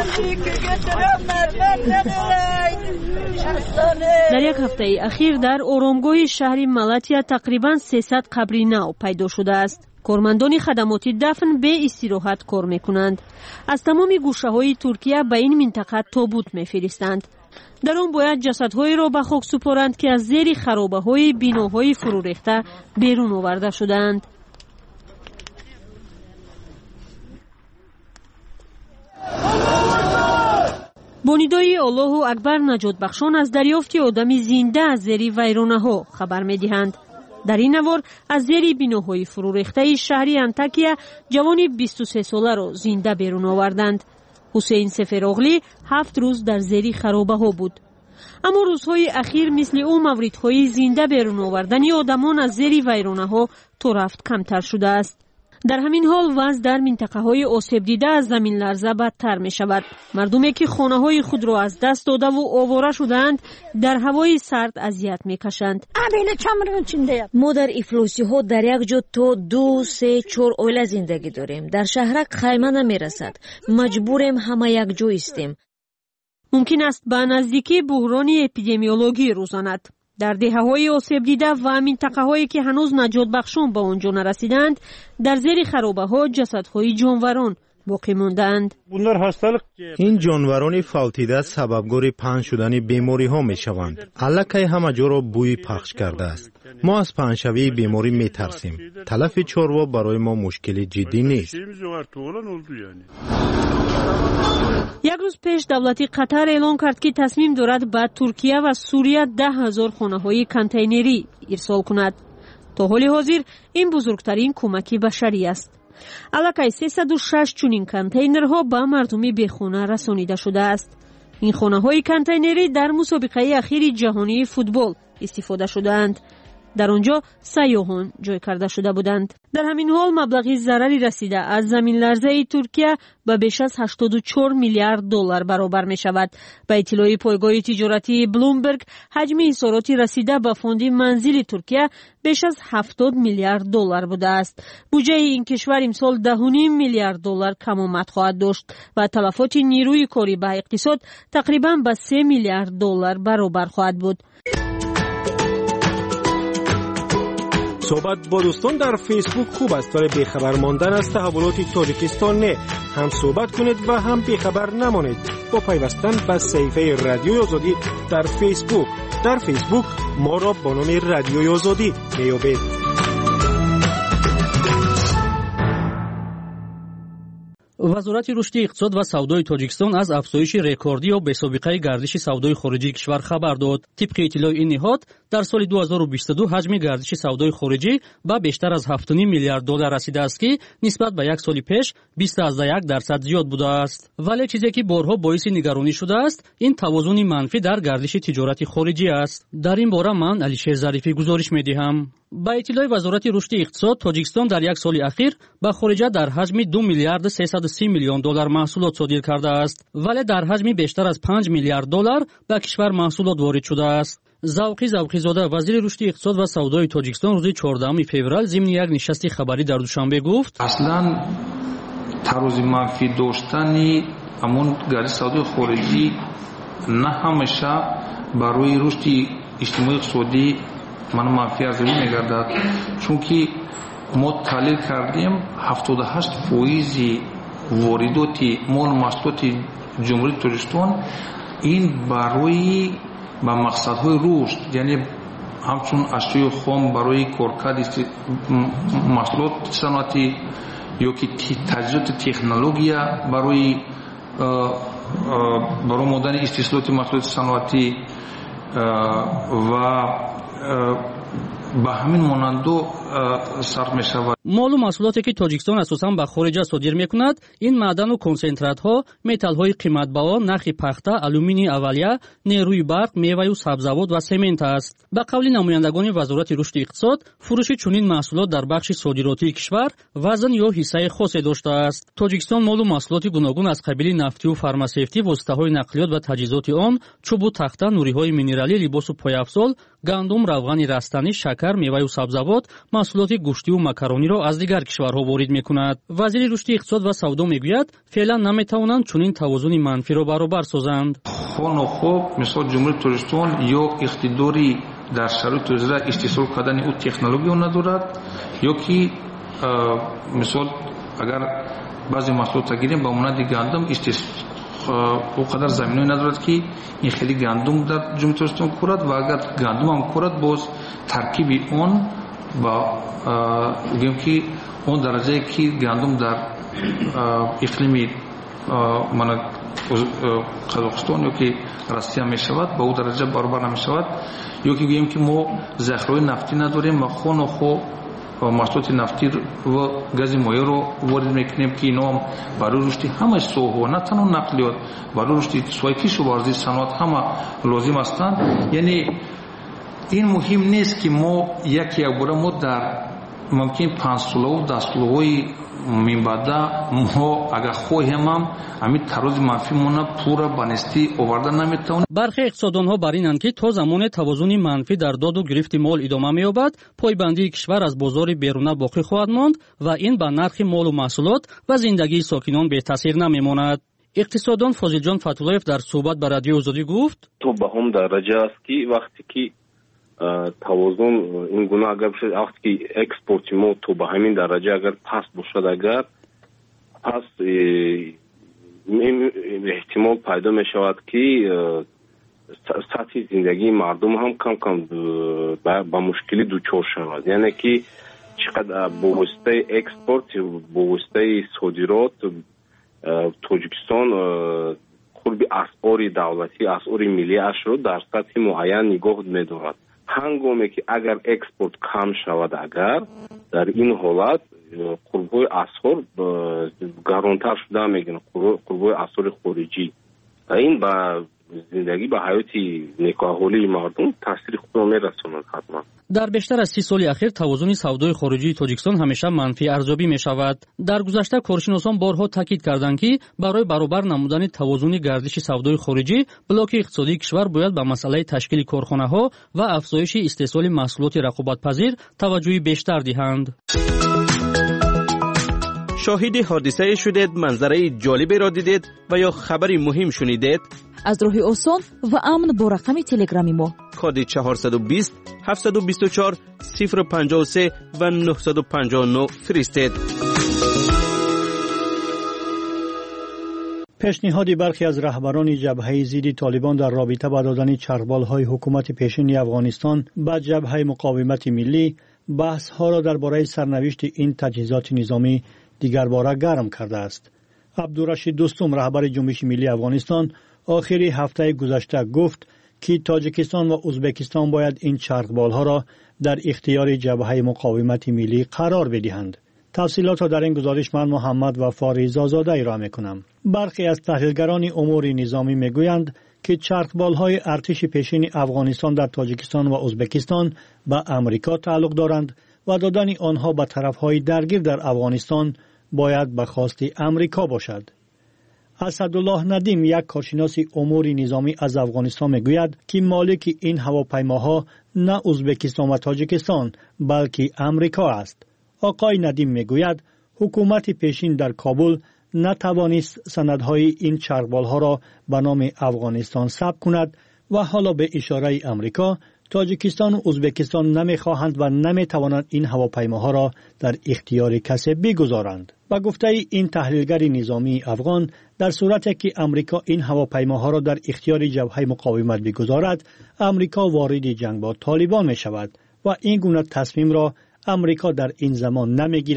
در یک هفته اخیر در آرامگاه شهر ملاتیا تقریباً 300 قبر نو پیدا شده است. کارمندان خدمات دفن به استراحت کار میکنند. از تمام گوشه‌های ترکیه به این منطقه تابوت میفرستند. در آن باید جسدهای را به خاک سپارند که از زیر خرابه‌های بناهای فرو ریخته بیرون آورده شدند. با ندای الله اکبر نجات بخشان از دریافت آدم زنده از زیر ویرانه‌ها خبر می‌دهند. در این نوار از زیر بناهای فرو ریخته شهر انتاکیا جوانی 23 ساله را زنده بیرون آوردند. حسین سفراغلی 7 روز در زیر خرابه‌ها بود. اما روزهای اخیر مثل او موردهای زنده بیرون آوردن آدمان از زیر ویرانه‌ها تو رفت کمتر شده است. در همین حال وضع در منطقه‌های آسیب دیده از زمین لرزه بدتر می شود. مردمی که خانه‌های خود را از دست داده و آواره شدند در هوای سرد اذیت می‌کشند. ما در افلاسی‌ها در یک جا تا 2، 3، 4 اوله زندگی داریم. در شهرک خیمه نمی‌رسد. مجبوریم همه یک جا استیم. ممکن است به نزدیکی بحران اپیدمیولوژی روزاند. در دهه‌های آسیب دیده و منطقه‌هایی که هنوز نجات بخشان به آنجا نرسیدند، در زیر خرابه‌ها جسدهای جانوران باقی ماندند. این جانوران فوتیده سببگار پهن شدن بیماری ها می شوند. الکی همه جا را بوی پخش کرده است. ما از پهنشوی بیماری می ترسیم. تلف چاروا برای ما مشکلی جدی نیست. یک روز پیش دولت قطر اعلام کرد که تصمیم دارد به ترکیه و سوریه 10,000 خانه‌های کانتینری ارسال کند. تا حال حاضر این بزرگترین کمک بشری است. الکی 306 چنین کانتینرها به مردم بیخانه رسانیده شده است. این خانه‌های کانتینری در مسابقه اخیر جهانی فوتبال استفاده شدند. در آنجا سیاحان جای کرده شده بودند. در همین حال مبلغی ضرری رسیده از زمین لرزه ترکیه به بیش از 84 میلیارد دلار برابر می شود. به اطلاع پایگاه تجارتی بلومبرگ، حجم انحصاراتی رسیده به فوند منزل ترکیه بیش از 70 میلیارد دلار بوده است. بودجه این کشور امسال 10.5 میلیارد دلار کم آمد خواهد داشت و تلفات نیروی کاری به اقتصاد تقریبا به 3 میلیارد دلار برابر خواهد بود. صحبت با دوستان در فیسبوک خوب است ولی بیخبر ماندن از تحولات تاجیکستان نه. هم صحبت کنید و هم بیخبر نمانید با پیوستن به صفحه رادیوی آزادی در فیسبوک. در فیسبوک ما را با نام رادیوی آزادی میابید. وزارت رشد اقتصاد و سودای تاجیکستان از افزایش رکوردی و بی‌سابقه گردش سودای خارجی کشور خبر داد. طبق اطلاع این نهاد در سال 2022 حجم گردش سودای خارجی به بیشتر از 7.5 میلیارد دلار رسیده است که نسبت به یک سال پیش 20.1% زیاد بوده است. ولی چیزی که بارها باعث نگرانی شده است این توازن منفی در گردش تجارت خارجی است. در این باره من علیشیر ظریفی گزارش می‌دهم. با اطلاع وزارت رشد اقتصاد تاجیکستان در یک سال اخیر به خارجه در حجم 2 میلیارد 330 میلیون دلار محصولات صادر کرده است ولی در حجم بیشتر از 5 میلیارد دلار به کشور محصولات وارد شده است. زوقی زاده وزیر رشد اقتصاد و سودای تاجیکستان روز 14 فوریه ضمن یک نشست خبری در دوشنبه گفت اصلا تراز منفی داشتن همون گردش سودای خارجی نه همیشه برای رشد اجتماعی اقتصادی من منفی ارزیابی می‌گردد، چون که ما تحلیل کردیم 78% واردات مال محصولات جمهوری تاجیکستان این برای با مقصدهای رشد، یعنی همچون اشیاء خام برای کارکرد محصولات صنعتی یا که تجهیزات تکنولوژی برای مدن استحصالات محصولات صنعتی و به همین مانندو صرف می شود. مال و محصولاتی که تاجیکستان اساساً به خارج صادر میکند این معدن و کنسنترات ها، متال های قیمت‌بها، نخ پخته، آلومینی اولیه، نیروی برق، میوه و سبزیجات و سمنت است. به قول نمایندگان وزارت رشد اقتصاد، فروش چنین محصولات در بخش صادراتی کشور وزن یا حصه خاصی داشته است. تاجیکستان مال و محصولات گوناگون از قبیل نفتی و فارماسیوتی، واسطه‌های نقلیات و تجهیزات آن، چوب و تخته، نوری‌های مینرالی، لباس و پایافزال، گندم، روغن رستنی، شکر، میوه و سبزیجات، محصولات گوشتی و ماکارونی را از دیگر کشورها وارد می‌کند. وزیر رشد اقتصاد و سودا میگوید فعلا نمی‌توانند چنین توازن منفی را برابر سازند. خوب مثال جمهوری تاجیکستان یا اقتداری در شرایط اجرا استحصال کردن او تکنولوژی ندارد یا که مثال اگر بعضی محصولات گیریم با مانند گندم او قدر زمینی ندارد که این خیلی گندم در جمهوری تاجیکستان کورد و اگر گندم هم کورد باز ترکیب اون با گیم که اون درجه که گندم در اقلیم من قزاقستان یا که روسیه می شود با او درجه برابر نمی شود یا که گیم که ما ذخیره نفتی نداریم و خون و خو محصولات نفتی و گاز مایع رو وارد میکنیم که اینا هم برای رشد همه سوها نه تنها نقلیات برای رشد سوی کشاورزی صنعت همه لازم هستند. یعنی این مهم نیست که ما یک بار ما در ممکن 5 ساله و 10 ساله‌های میبادا ما اگر خواهیم هم همین تراز منفی مونه پورا بانستی آوردن نمیتونه. برخی اقتصاددانها بر اینند که تا زمان توازن منفی در داد و گرفت مال ادامه می‌یابد پایبندی کشور از بازار بیرونه باقی خواهد ماند و این به نرخ مال و محصولات و زندگی ساکنان بی تاثیر نمیماند. اقتصاددان فاضل جان فتولایف در صحبت با رادیو آزادی گفت تو به هم درجه است که وقتی که توازن این گونه اگر بشه وقتی که اکسپورت ما تو به همین درجه اگر پس باشد اگر پس احتمال پیدا می شود که سطح زندگی مردم هم کم کم با مشکلی دوچار شود. یعنی که چقدر با واسطه اکسپورت با واسطه صادرات تاجیکستان خود اسعار دولتی اسعار ملی اش رو در سطح معین نگاه می‌دارد. هنگامی که اگر اکسپورت کم شود اگر در این حالت قربای اسعار گرانتر شده میگن قربای اسعار خارجی این با زندگی با حیات نیکوحالی مردم تاثیر خود را میرساند. حتما در بیشتر از 30 سال اخیر توازن سودای خارجی تاجیکستان همیشه منفی ارزیابی می شود. در گذشته کارشناسان بارها تاکید کردند که برای برابر نمودن توازن گردش سودای خارجی بلاک اقتصادی کشور باید به مسئله تشکیل کارخانه ها و افزایش استحصال محصولات رقابت‌پذیر توجه بیشتر دهند. شاهد حادثه شدید، منظره جالبی را دیدید و یا خبری مهم شنیدید؟ از راه آسان و امن با رقم تلگرامی ما کد 420 724 053 و 959 فرستید. پیشنهاد برخی از رهبران جبهه ضد طالبان در رابطه با دادن چرخبال‌های حکومت پیشین افغانستان به جبهه مقاومت ملی بحث‌ها را درباره سرنوشت این تجهیزات نظامی دیگر باره گرم کرده است. عبدالرشید دوستم رهبر جنبش ملی افغانستان آخری هفته گذشته گفت که تاجیکستان و ازبکستان باید این چرخبال‌ها را در اختیار جبهه مقاومت ملی قرار بدهند. تفصیلات را در این گزارش من محمد وفا زاده ارائه می‌کنم. برخی از تحلیلگران امور نظامی می‌گویند که چرخبال‌های ارتش پیشین افغانستان در تاجیکستان و ازبکستان به امریکا تعلق دارند و دادن آنها به طرف‌های درگیر در افغانستان باید به خواست امریکا باشد. اسدالله ندیم یک کارشناس امور نظامی از افغانستان میگوید که مالک این هواپیماها نه ازبکستان و تاجیکستان بلکه امریکا است. آقای ندیم میگوید حکومت پیشین در کابل نتوانست سندهای این چرخبال‌ها را به نام افغانستان ثبت کند و حالا به اشاره امریکا تاجیکستان و ازبکستان نمیخواهند و نمیتوانند این هواپیماها را در اختیار کسی بگذارند. با گفته این تحلیلگر نظامی افغان در صورتی که امریکا این هواپیماها را در اختیار جبهه مقاومت بگذارد امریکا وارد جنگ با طالبان می شود و این گونه تصمیم را امریکا در این زمان نمیگیرد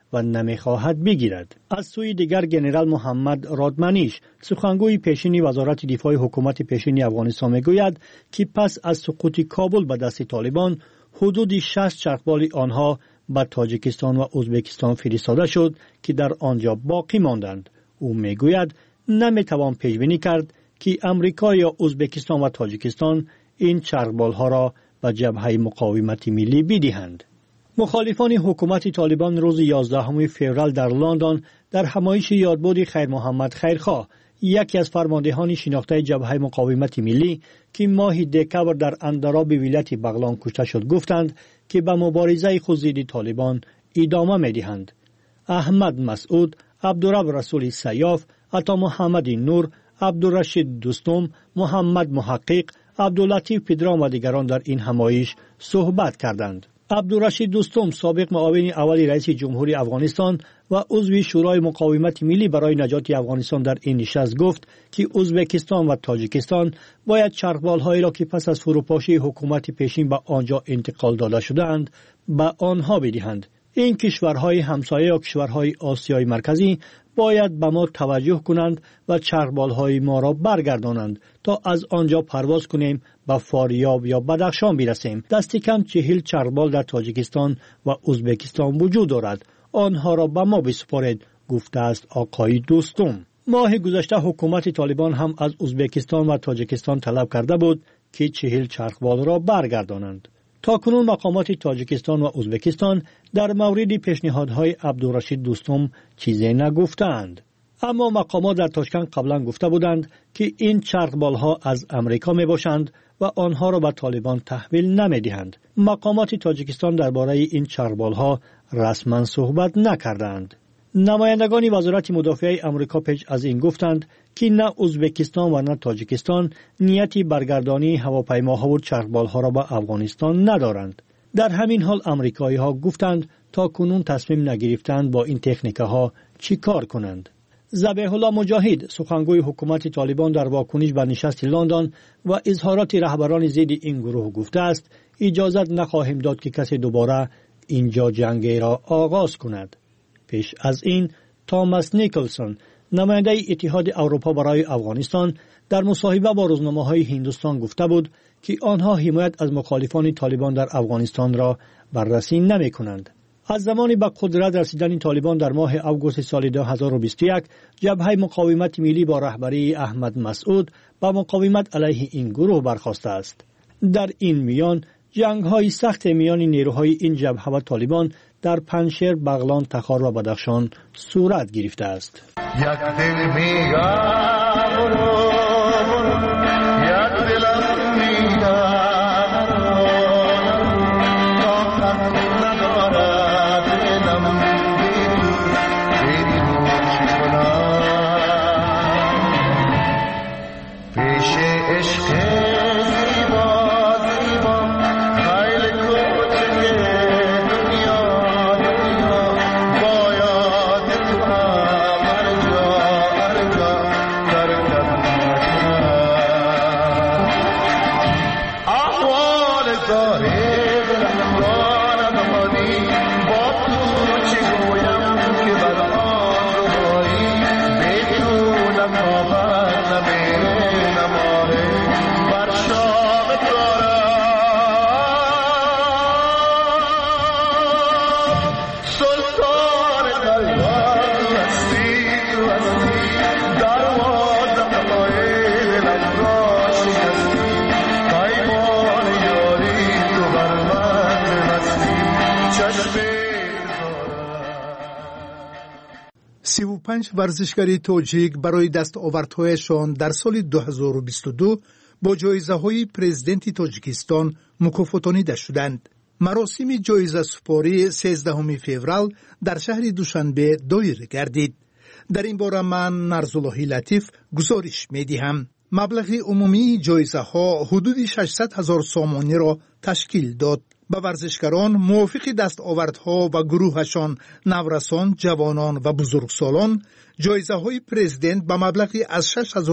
و نمیخواهد بگیرد. از سوی دیگر جنرال محمد رادمنیش سخنگوی پیشین وزارت دفاع حکومت پیشین افغانستان میگوید که پس از سقوط کابل به دست طالبان حدود 60 چرخبال آنها به تاجیکستان و ازبکستان فرستاده شد که در آنجا باقی ماندند. او میگوید نمیتوان پیش بینی کرد که امریکا یا ازبکستان و تاجیکستان این چرخبال ها را به جبهه مقاومت ملی بدهند. مخالفان حکومت طالبان روز 11 فوریه در لندن در همایش یادبود خیر محمد خیرخواه، یکی از فرماندهان شناخته جبهه مقاومت ملی که ماه دکبر در اندراب ولایت بغلان کشته شد، گفتند که به مبارزه خود ضد طالبان ادامه می‌دهند. احمد مسعود، عبدالرب رسول سیاف، عطا محمد نور، عبدالرشید دوستم، محمد محقق، عبداللطیف پدرام و دیگران در این همایش صحبت کردند. عبدالرشید دوستم، سابق معاون اول رئیس جمهوری افغانستان و عضو شورای مقاومت ملی برای نجات افغانستان در این نشست گفت که ازبکستان و تاجیکستان باید چرخبال‌هایی را که پس از فروپاشی حکومت پیشین به آنجا انتقال داده شده‌اند به آنها بدهند. این کشورهای همسایه یا کشورهای آسیای مرکزی باید به ما توجه کنند و چرخبال‌های ما را برگردانند تا از آنجا پرواز کنیم به فاریاب یا بدخشان برسیم. دست کم 40 چرخبال در تاجیکستان و ازبکستان وجود دارد. آنها را به ما بسپارید، گفته است آقای دوستم. ماه گذشته حکومت طالبان هم از ازبکستان و تاجیکستان طلب کرده بود که 40 چرخبال را برگردانند. تاکنون مقامات تاجیکستان و ازبکستان در مورد پیشنهادهای عبدالرشید دوستم چیزی نگفتند. اما مقامات در تاشکند قبلا گفته بودند که این چرخبال‌ها از امریکا می باشند و آنها را به طالبان تحویل نمی دهند. مقامات تاجیکستان درباره این چرخبال‌ها رسما صحبت نکردند. نمایندگان وزارت مدافع امریکا پیش از این گفتند که نه ازبکستان و نه تاجیکستان نیتی برگردانی هواپیماها و چرخبال‌ها را به افغانستان ندارند. در همین حال امریکایی‌ها گفتند تا کنون تصمیم نگرفتند با این تکنیک‌ها چی کار کنند. ذبیح الله مجاهد، سخنگوی حکومت طالبان، در واکنش به نشست لندن و اظهارات رهبران ضد این گروه گفته است اجازت نخواهیم داد که کسی دوباره اینجا جنگی را آغاز کند. پیش از این توماس نیکلسون، نماینده اتحاد اروپا برای افغانستان، در مصاحبه با روزنامه‌های هندوستان گفته بود که آنها حمایت از مخالفان طالبان در افغانستان را بررسی نمی‌کنند. از زمانی به قدرت رسیدن طالبان در ماه اوگوست سال 2021 جبهه مقاومت ملی با رهبری احمد مسعود با مقاومت علیه این گروه برخاسته است. در این میان جنگ‌های سخت میان نیروهای این جبهه و طالبان در پنشیر، بغلان، تخار و بدخشان صورت گرفته است. پنج ورزشکاری تاجیک برای دستاوردهایشان در سال 2022 با جایزه‌های پرزیدنت تاجیکستان مکافاتانیده شدند. مراسم جایزه سپاری 13 فوریه در شهر دوشنبه دایر گردید. در این باره من نرزاللهی لطیف گزارش می‌دهم. مبلغ عمومی جایزه‌ها حدود 600,000 سامانی را تشکیل داد. به ورزشکاران موافق دستاوردها و گروهشان نورسان، جوانان و بزرگسالان جایزه های پرزیدنت به مبلغی از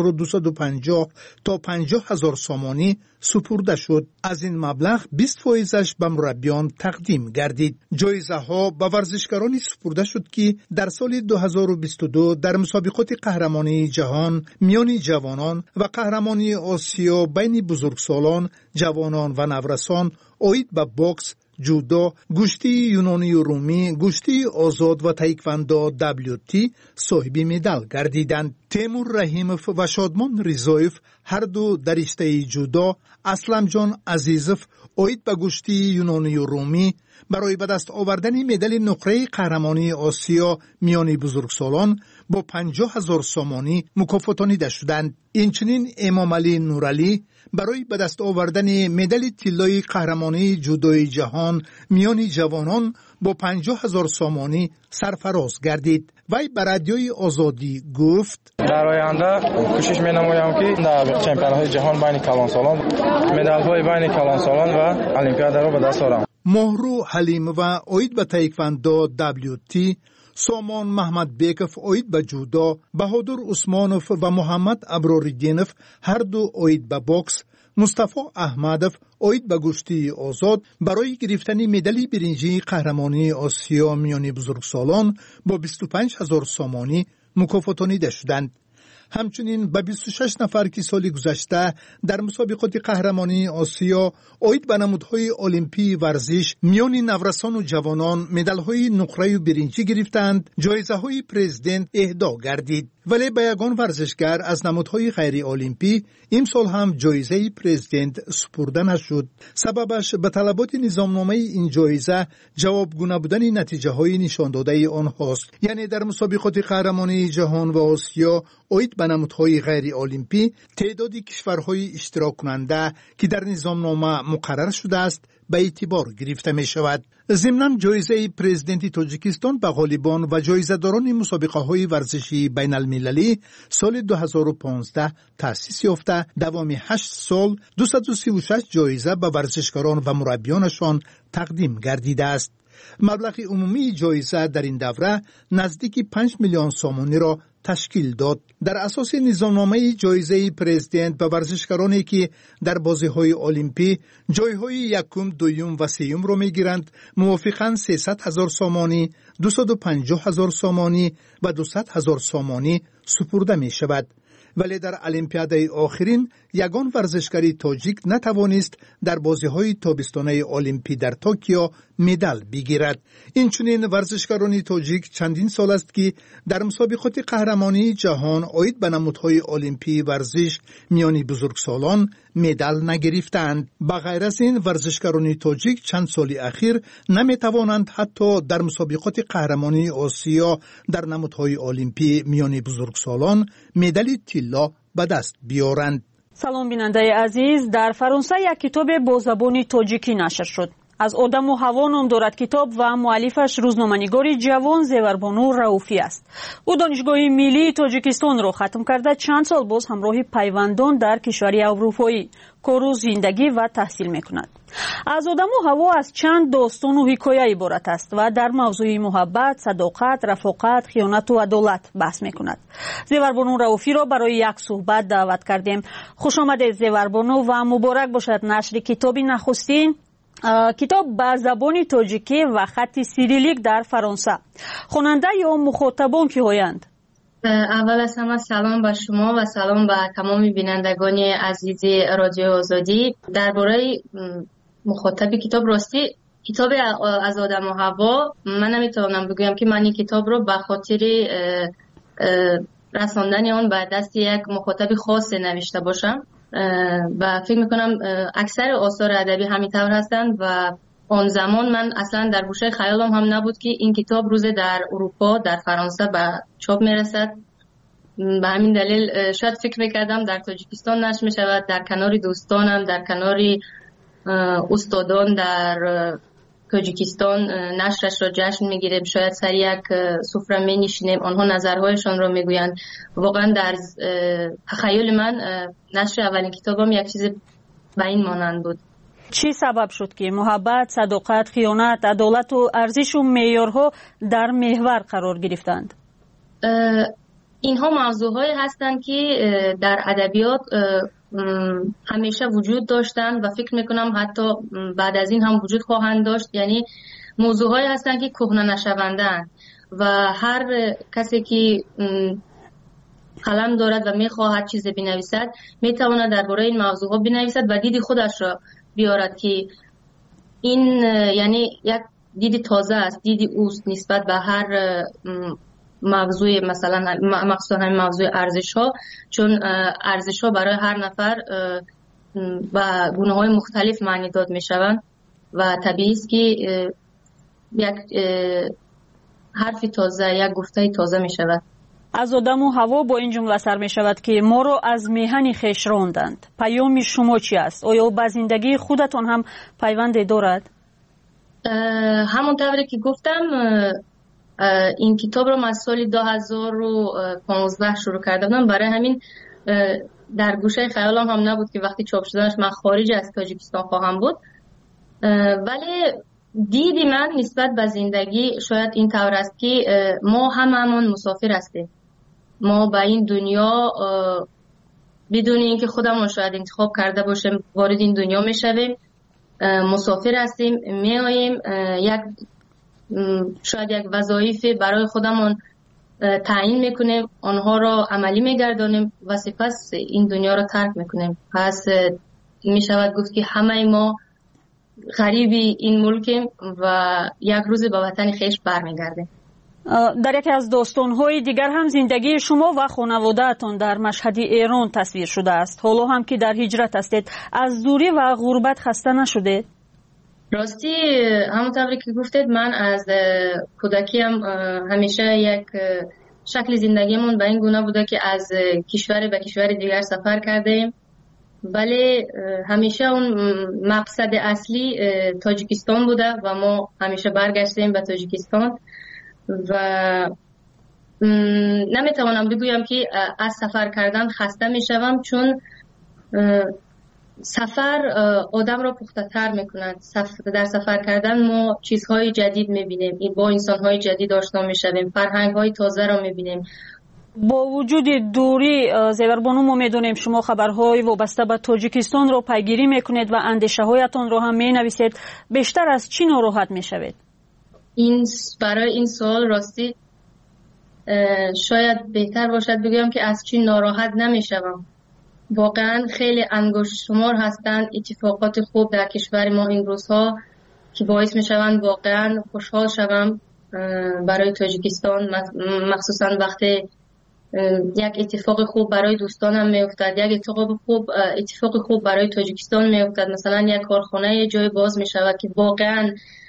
6250 تا 50000 سامانی سپرده شد. از این مبلغ 20% به مربیان تقدیم گردید. جایزه ها به ورزشکارانی سپرده شد که در سال 2022 در مسابقات قهرمانی جهان میان جوانان و قهرمانی آسیا بین بزرگسالان، جوانان و نورسان اوید به باکس، جودو، گشتی یونانی و رومی، گشتی آزاد و تایکواندو WT صاحب مدال گردیدند. تیمور رحیموف و شادمان رضایف هر دو در رشته جودو، اسلم جان عزیزوف اوید به گشتی یونانی و رومی برای به دست آوردن مدال نقره قهرمانی آسیا میان بزرگسالان با 50000 سامانی مکافاتانیده شدند. اینچنین امام علی نورعلی برای به دست آوردن مدال طلای قهرمانی جودوی جهان میان جوانان با 50000 سامانی سرفراز گردید. وی بر رادیوی آزادی گفت: در آینده کوشش می‌نمایم که در چمپیون‌های جهان بین کلانسالان مدال‌های بین کلانسالان و المپیاد را به دست آورم. مهرو حلیم و اوید به تایکواندو WT، سامان محمد بیکف اوید به جودو، بهادر عثمانوف و محمد ابراریدینوف هر دو اوید به باکس، مصطفی احمدوف اوید به گشتی آزاد برای گرفتن مدال برنجی قهرمانی آسیا میان بزرگسالان با 25000 سامانی مکافاتانیده شدند. همچنین به 26 نفر که سال گذشته در مسابقات قهرمانی آسیا اوید به نمودهای المپی ورزش میان نورسان و جوانان مدال‌های نقره و برنجی گرفتند، جایزه‌های پرزیدنت اهدا گردید. ولی به یگان ورزشگر از نمودهای غیر المپی امسال هم جایزه پرزیدنت سپرده نشد. سببش به طلبات نظامنامه این جایزه جوابگو نبودن نتیجه های نشان داده آنهاست. یعنی در مسابقات قهرمانی جهان و آسیا اوید به نمودهای غیر المپی تعدادی کشورهای اشتراک کننده که در نظامنامه مقرر شده است به اعتبار گرفته می شود. ضمناً جایزه پرزیدنت تاجیکستان به غالبان و جایزه‌داران مسابقه های ورزشی بین المللی سال 2015 تأسیس یافته، دوام 8 سال 236 جایزه به ورزشکاران و مربیانشان تقدیم گردیده است. مبلغ عمومی جایزه در این دوره نزدیک 5 میلیون سامانی را تشکیل داد. در اساس نظامنامه جایزه پرزیدنت به ورزشکارانی که در بازی‌های المپی جایهای یکم، دوم و سوم را می‌گیرند موافقاً 300,000 سامانی، 250,000 سامانی و 200,000 سامانی سپرده می‌شود. ولی در المپیادهای آخرین یگان ورزشکاری تاجیک نتوانست در بازی‌های تابستانه المپی در توکیو مدال بگیرد. اینچنین ورزشکاران تاجیک چندین سال است که در مسابقات قهرمانی جهان اوید به نمودهای المپی ورزش میان بزرگسالان مدال نگرفتند. بغیر از این ورزشکاران تاجیک چند سال اخیر نمیتوانند حتی در مسابقات قهرمانی آسیا در نمودهای المپی میان بزرگسالان مدال طلا به دست بیارند. سلام بیننده عزیز، در فرانسه یک کتاب با زبان تاجیکی نشر شد. از آدم و هوا نام دارد کتاب و مؤلفش روزنامه‌نگاری جوان زیوربانو رئوفی است. او دانشگاه ملی تاجیکستان را ختم کرده چند سال باز همراه پیوندان در کشوری اروپایی کار و زندگی و تحصیل می‌کند. از آدم و هوا از چند داستان و حکایه عبارت است و در موضوع محبت، صداقت، رفاقت، خیانت و عدالت بحث می‌کند. زیوربانو رئوفی را برای یک صحبت دعوت کردیم. خوش آمدید زیوربانو و مبارک باشد نشر کتاب نخستین کتاب به زبان تاجیکی و خط سیریلیک در فرانسه. خواننده یا مخاطبان کی هستند؟ اول از همه سلام به شما و سلام به تمام بینندگان عزیز رادیو آزادی. درباره مخاطب کتاب، راستی کتاب از آدم و هوا من نمیتونم بگویم که من این کتاب رو به خاطر رساندن آن به دست یک مخاطب خاص نوشته باشم و فکر میکنم اکثر آثار ادبی همینطور هستند و آن زمان من اصلا در گوشه خیالم هم نبود که این کتاب روز در اروپا، در فرانسه به چاپ میرسد. به همین دلیل شاید فکر میکردم در تاجیکستان نشر میشود، در کنار دوستانم، در کنار استادان در تاجیکستان نشرش را جشن میگیریم، شاید سر یک سفره می نشینیم، آنها نظرهایشان را میگویند. واقعا در تخیل من نشر اولین کتابم یک چیز به این مانند بود. چی سبب شد که محبت، صداقت، خیانت، عدالت و ارزش و معیارها در محور قرار گرفتند؟ اینها موضوعهایی هستند که در ادبیات همیشه وجود داشتند و فکر میکنم حتی بعد از این هم وجود خواهند داشت. یعنی موضوعهایی هستند که کهنه نشونده‌اند و هر کسی که قلم دارد و میخواهد چیزی بنویسد میتواند درباره این موضوعها بنویسد و دید خودش را بیارد که این یعنی یک دید تازه است، دید اوست نسبت به هر موضوع، مثلا مخصوصا همین موضوع ارزش ها، چون ارزش ها برای هر نفر و گونه های مختلف معنی داد می شوند و طبیعی است که یک حرف تازه، یک گفته تازه می شود. از آدم و هوا با این جمله سر می شود که ما را از میهن خویش راندند. پیام شما چی است؟ آیا با زندگی خودتان هم پیوند دارد؟ همونطوری که گفتم این کتاب رو از سال 2015 شروع کرده بودم. برای همین در گوشه خیالم هم نبود که وقتی چاپ شدنش من خارج از تاجیکستان خواهم بود. ولی دیدی من نسبت به زندگی شاید این طور است که ما هممون مسافر هستیم. ما به این دنیا بدون اینکه خودمون شاید انتخاب کرده باشیم وارد این دنیا میشویم، مسافر هستیم، میاییم، شاید یک وظایفی برای خودمون تعیین میکنیم، آنها را عملی میگردانیم و سپس این دنیا را ترک میکنیم. پس میشود گفت که همه ما غریبی این ملکیم و یک روز به وطن خویش برمیگردیم. در یکی از داستان‌های دیگر هم زندگی شما و خانواده‌تان در مشهد ایران تصویر شده است. حالا هم که در هجرت هستید، از دوری و غربت خسته نشدید؟ راستی همونطوری که گفتید من از کودکیم همیشه یک شکل زندگیمون به این گونه بوده که از کشور به کشور دیگر سفر کردیم، ولی همیشه اون مقصد اصلی تاجیکستان بوده و ما همیشه برگشتیم به تاجیکستان و نمیتوانم بگویم که از سفر کردن خسته میشوم، چون سفر آدم را پخته تر میکند. در سفر کردن ما چیزهای جدید میبینیم، با انسانهای جدید آشنا میشویم، فرهنگهای تازه را میبینیم. با وجود دوری زیوربانو ما میدونیم شما خبرهای وابسته به تاجیکستان رو پیگیری میکنید و اندیشه هایتان رو هم مینویسید. بیشتر از چی ناراحت میشوید؟ برای این سوال راستی شاید بهتر باشد بگویم که از چی ناراحت نمیشوم. واقعا خیلی انگشت شمار هستند اتفاقات خوب در کشور ما این روزها که باعث میشوند واقعا خوشحال شوم برای تاجیکستان، مخصوصا وقتی یک اتفاق خوب برای دوستانم میافتد، یک اتفاق خوب برای تاجیکستان میافتد. مثلا یک کارخانه جای باز میشود که واقعا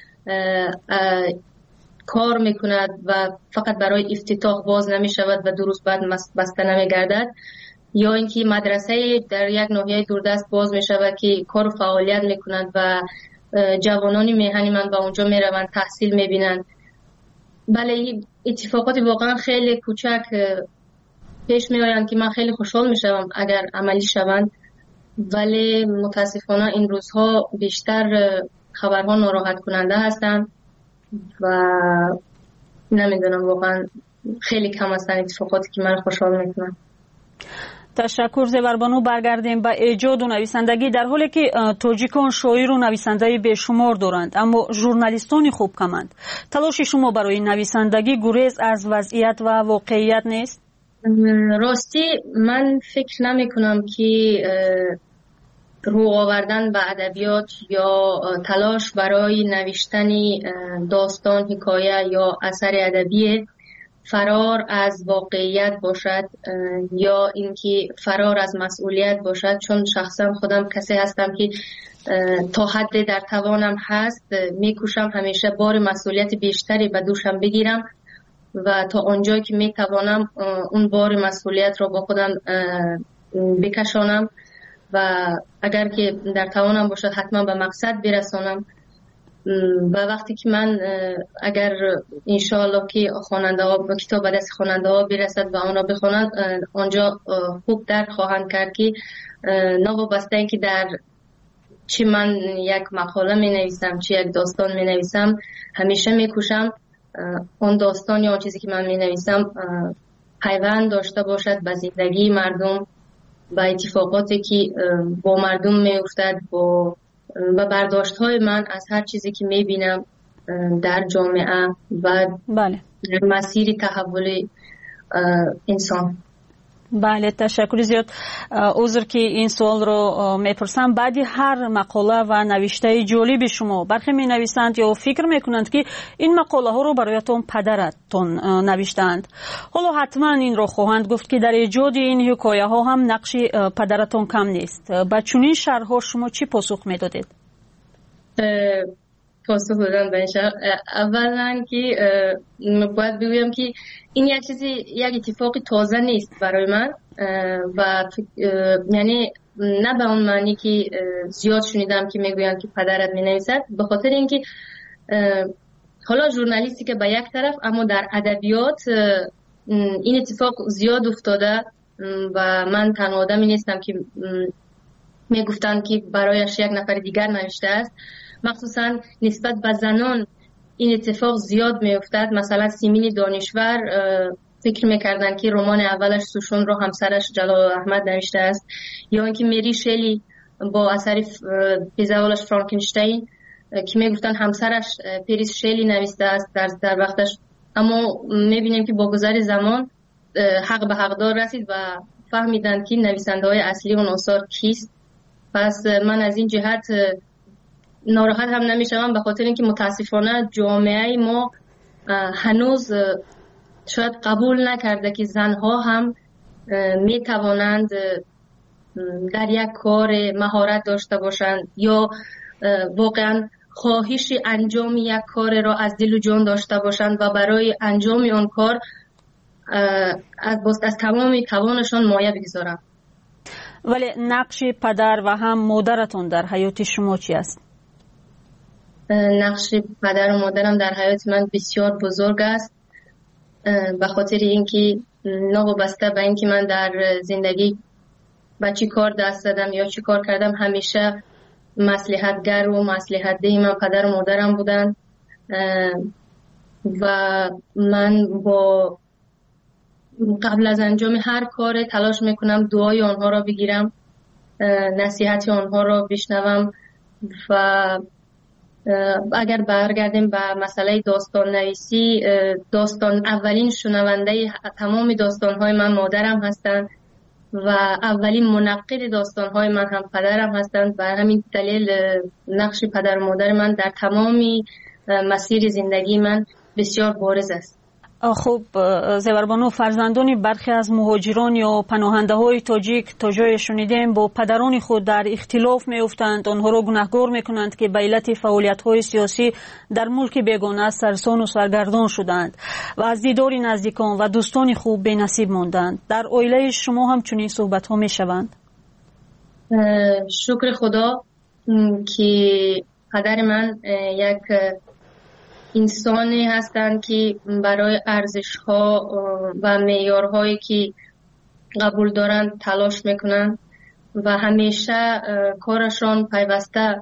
کار میکند و فقط برای افتتاح باز نمیشود و درست بعد بسته نمیگردد، یا اینکه مدرسه در یک ناحیه دوردست باز میشود که کار و فعالیت میکنند و جوانان میهنی من به اونجا میروند تحصیل میبینند. بله اتفاقات واقعا خیلی کوچک پیش میآیند که من خیلی خوشحال میشوم اگر عملی شوند، ولی متاسفانه این روزها بیشتر خبرها ناراحت کننده هستند و نمیدونم واقعا خیلی کم هستند اتفاقاتی که من خوشحال میکنم. تشکر زیوربانو. برگردیم به ایجاد و نویسندگی. در حالی که تاجیکان شاعر و نویسنده بیشمار دارند اما ژورنالیستان خوب کمند، تلاش شما برای نویسندگی گریز از وضعیت و واقعیت نیست؟ راستی من فکر نمی کنم که رو آوردن به ادبیات یا تلاش برای نوشتن داستان، حکایه یا اثر ادبی فرار از واقعیت باشد یا اینکه فرار از مسئولیت باشد، چون شخصا خودم کسی هستم که تا حد در توانم هست میکوشم همیشه بار مسئولیت بیشتری به دوشم بگیرم و تا آنجایی که میتوانم اون بار مسئولیت رو با خودم بکشانم و اگر که در توانم باشد حتما به مقصد برسانم. و وقتی که من اگر انشاءالله که خواننده ها با کتاب به دست خواننده ها برسد و آن را بخوانند، آنجا خوب درک خواهند کرد که نوابسته این که در چی من یک مقاله می نویسم چی یک داستان می نویسم، همیشه می کوشم اون داستان یا چیزی که من می نویسم پیوند داشته باشد به زندگی مردم، با اتفاقاتی که با مردم می افتد، با برداشت های من از هر چیزی که می بینم در جامعه و مسیر تحول انسان. بله، تشکر زیاد. عذر که این سوال رو میپرسم. بعدی هر مقاله و نوشته جالب شما برخی می نویسند یا فکر میکنند که این مقاله ها رو برایتون پدرتون نوشتند. حالا حتما این رو خواهند گفت که در ایجاد این حکایه ها هم نقش پدرتون کم نیست. با چنین شرح ها شما چی پاسخ میدادید؟ پاسخ دادن به این شرح، اولا که باید بگویم که این یک چیزی، یک اتفاق تازه نیست برای من و یعنی نه به اون معنی که زیاد شنیدم که میگویند که پدرت مینویسد، به خاطر اینکه حالا ژورنالیستی که به یک طرف، اما در ادبیات این اتفاق زیاد افتاده و من تنها آدمی نیستم که میگفتند که برایش یک نفر دیگر نوشته است. مخصوصا نسبت به زنان این اتفاق زیاد می افتد. مثلا سیمین دانشور فکر میکردن که رمان اولش سوشون رو همسرش جلال احمد نوشته است، یا اینکه مری شلی با اثر پزوالش فرانکنشتین که میگفتن همسرش پریس شلی نوشته است در وقتش. اما میبینیم که با گذر زمان حق به حقدار رسید و فهمیدن که نویسنده های اصلی اون آثار کیست. پس من از این جهت ناراحت هم نمیشم، به خاطر اینکه متاسفانه جامعه ما هنوز شاید قبول نکرده که زنها هم میتوانند در یک کار مهارت داشته باشند یا واقعا خواهش انجام یک کار را از دل و جان داشته باشند و برای انجام آن کار از تمام توانشان مایه بگذارند. ولی نقش پدر و هم مادرتون در حیات شما چی است؟ نقش پدر و مادرم در حیات من بسیار بزرگ است، به خاطر اینکه نابسته به اینکه من در زندگی با چی کار دست زدم یا چی کار کردم، همیشه مصلحتگر و مصلحت ده من پدر و مادرم بودن و من با قبل از انجام هر کار تلاش میکنم دعای آنها را بگیرم، نصیحت آنها را بشنوم. و اگر برگردیم به مسئله داستان نویسی، داستان اولین شنونده تمام داستان‌های من مادرم هستند و اولین منقد داستان‌های من هم پدرم هستند و همین دلیل نقش پدر و مادر من در تمام مسیر زندگی من بسیار بارز است. خب زیوربانو، فرزندان برخی از مهاجران یا پناهنده های تاجیک تا جای شنیدیم با پدران خود در اختلاف می افتند، آنها را گناهکار می کنند که به علت فعالیت های سیاسی در ملک بیگانه سرسان و سرگردان شدند و از دیدار نزدیکان و دوستان خوب بی نصیب ماندند. در عائله شما هم چنین صحبت ها می شوند؟ شکر خدا که پدر من یک انسانی هستند که برای ارزش‌ها و معیارهایی که قبول دارند تلاش میکنند و همیشه کارشان پیوسته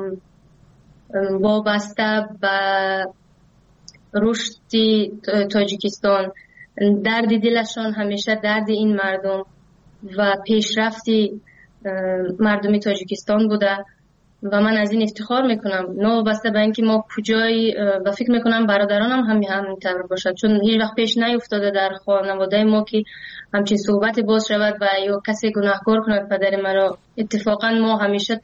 وابسته به رشد تاجیکستان، درد دلشان همیشه درد این مردم و پیشرفت مردم تاجیکستان بوده و من از این افتخار میکنم. نوبسته به اینکه ما کجای و فکر میکنم برادرانم همینطور باشد، چون هیچ وقت پیش نیفتاده در خانواده ما که همچین صحبت باز شود و یا کسی گناهکار کند پدر مرا. اتفاقا ما همیشه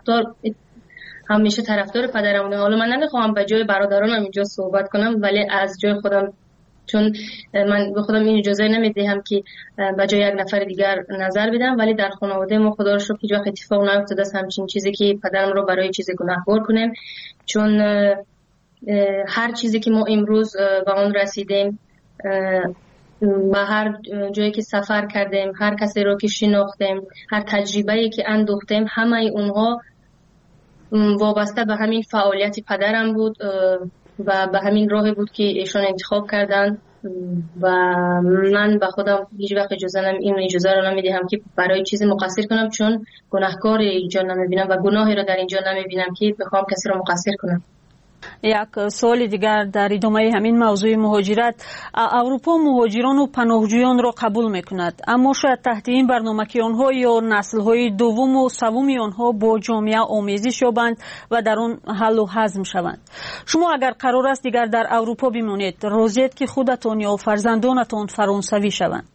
طرفدار پدرم بودیم. حالا من نمیخوام به جای برادرانم اینجا صحبت کنم، ولی از جای خودم، چون من به خودم این اجازه نمیدهم که به جای یک نفر دیگر نظر بدم، ولی در خانواده ما خدا رو شکر هیچ وقت اتفاق نیفتاده است همچین چیزی که پدرم رو برای چیز گناهکار کنیم، چون هر چیزی که ما امروز به اون رسیدیم، به هر جایی که سفر کردیم، هر کسی رو که شناختیم، هر تجربه‌ای که اندوختیم، همه اونها وابسته به همین فعالیت پدرم بود و به همین راهی بود که ایشان انتخاب کردن و من به خودم هیچ وقت اجازه رو نمیدهم که برای چیزی مقصر کنم، چون گناهکار اینجا نمیبینم و گناهی رو در اینجا نمیبینم که بخوام کسی رو مقصر کنم. یک سوال دیگر در ادامه همین موضوع مهاجرت، اروپا مهاجران و پناهجویان را قبول میکند، اما شاید تحت این برنامه که آنها یا نسل‌های دوم و سوم آنها با جامعه آمیزش یابند و در آن حل و هضم شوند. شما اگر قرار است دیگر در اروپا بمانید، راضیید که خودتان یا فرزندانتان فرانسوی شوند؟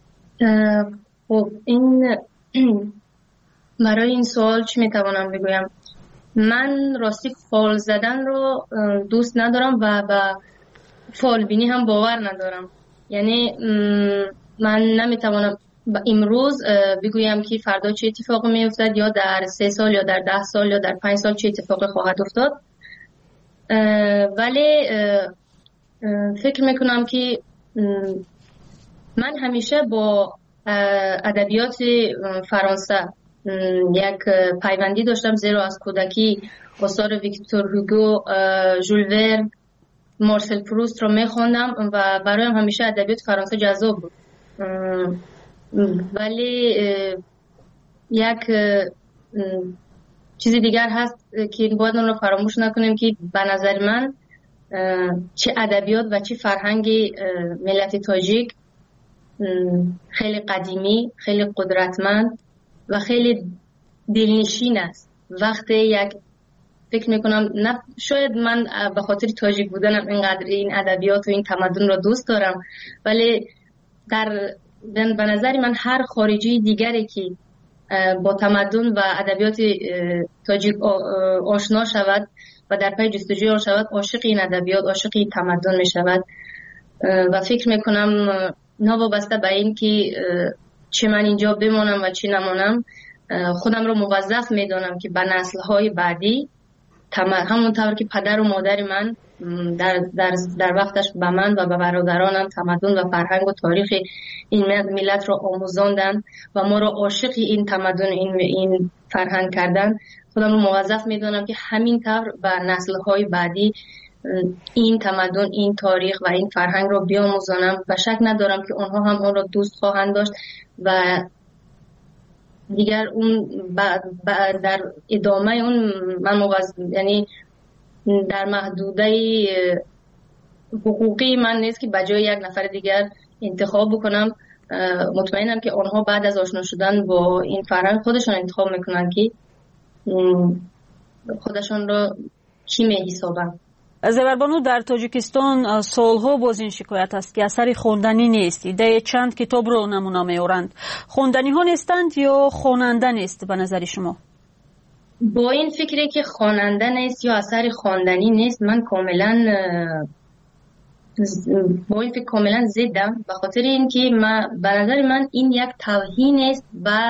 خب این برای این سوال چی میتوانم بگویم؟ من راستی فال زدن رو دوست ندارم و به فال بینی هم باور ندارم. یعنی من نمیتوانم امروز بگویم که فردا چه اتفاقی میافتد یا در 3 سال یا در 10 سال یا در 5 سال چه اتفاقی خواهد افتاد، ولی فکر میکنم که من همیشه با ادبیات فرانسه یک پیوندی داشتم، زیرا از کودکی آثار ویکتور هوگو، ژول ورن، مارسل پروست رو میخوندم و برایم همیشه ادبیات فرانسه جذاب بود. ولی یک چیزی دیگر هست که باید اون رو فراموش نکنیم که به نظر من چه ادبیات و چه فرهنگ ملت تاجیک خیلی قدیمی، خیلی قدرتمند و خیلی دلنشین است. وقتی یک فکر میکنم نه شاید من به خاطر تاجیک بودنم اینقدر این ادبیات و این تمدن را دوست دارم، ولی به نظر من هر خارجی دیگری که با تمدن و ادبیات تاجیک آشنا شود و در پی جستجوی آن شود، عاشق این ادبیات، عاشق این تمدن می شود و فکر میکنم نوابسته به این که چه من اینجا بمانم و چه نمانم، خودم رو موظف میدانم که به نسل‌های بعدی همونطور که پدر و مادر من در وقتش به من و به برادرانم تمدن و فرهنگ و تاریخ این ملت رو آموزاندن و ما رو عاشق این تمدن این فرهنگ کردن، خودم رو موظف میدانم که همینطور به نسل‌های بعدی این تمدن، این تاریخ و این فرهنگ رو بیاموزانم و شک ندارم که آنها هم اون رو دوست خواهند داشت و دیگر اون در ادامه اون من یعنی در محدوده حقوقی من نیست که بجای یک نفر دیگر انتخاب بکنم. مطمئنم که آنها بعد از آشنا شدن با این فرهنگ خودشون انتخاب میکنن که خودشون رو کی میحسابن. زبربانو، در تاجیکستان سالها باز این شکایت است که اثر خواندنی نیست. ایده چند کتاب رو نمونه میارند. خواندنی ها نیستند یا خواننده نیست به نظر شما؟ با این فکری که خواننده نیست یا اثر خواندنی نیست من با این فکر کاملا ضدم، به خاطر اینکه به نظر من این یک توهین است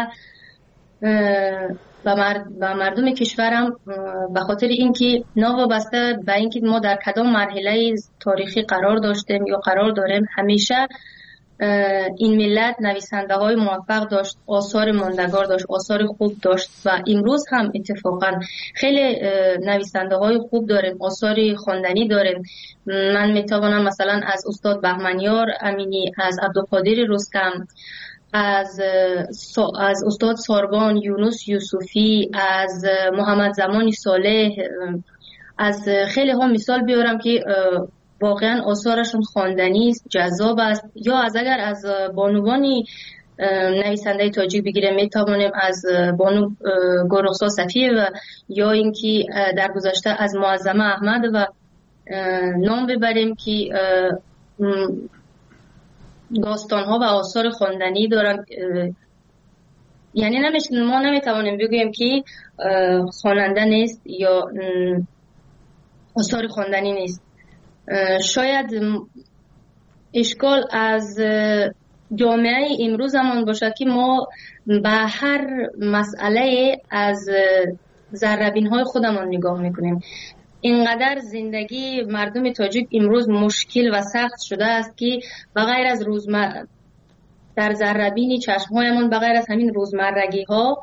و مردم کشورم، به خاطر اینکه نوابسته به اینکه ما در کدام مرحله تاریخی قرار داشتیم یا قرار داریم، همیشه این ملت نویسنده های موفق داشت، آثار ماندگار داشت، آثار خوب داشت و امروز هم اتفاقا خیلی نویسنده های خوب داریم، آثار خواندنی داریم. من میتوانم مثلا از استاد بهمنیار امینی، از عبدالقادر رستم، از استاد ساربان یونس یوسفی، از محمد زمانی صالح، از خیلی ها مثال بیارم که واقعا آثارشون خواندنی است، جذاب است. یا اگر از بانوانی نویسنده تاجیک بگیریم میتوانیم از بانو گورخسا صفیه و یا اینکه در گذشته از معظمه احمد و نام ببریم که داستان‌ها و آثار خواندنی دارن. یعنی ما نمیتوانیم بگوییم که خواننده نیست یا آثار خواندنی نیست. شاید اشکال از جامعه امروزمان باشد که ما به هر مسئله از ذره‌بین‌های خودمان نگاه میکنیم. اینقدر زندگی مردم تاجیک امروز مشکل و سخت شده است که بغیر از در ذره‌بین چشم‌هایمان بغیر از همین روزمرگی ها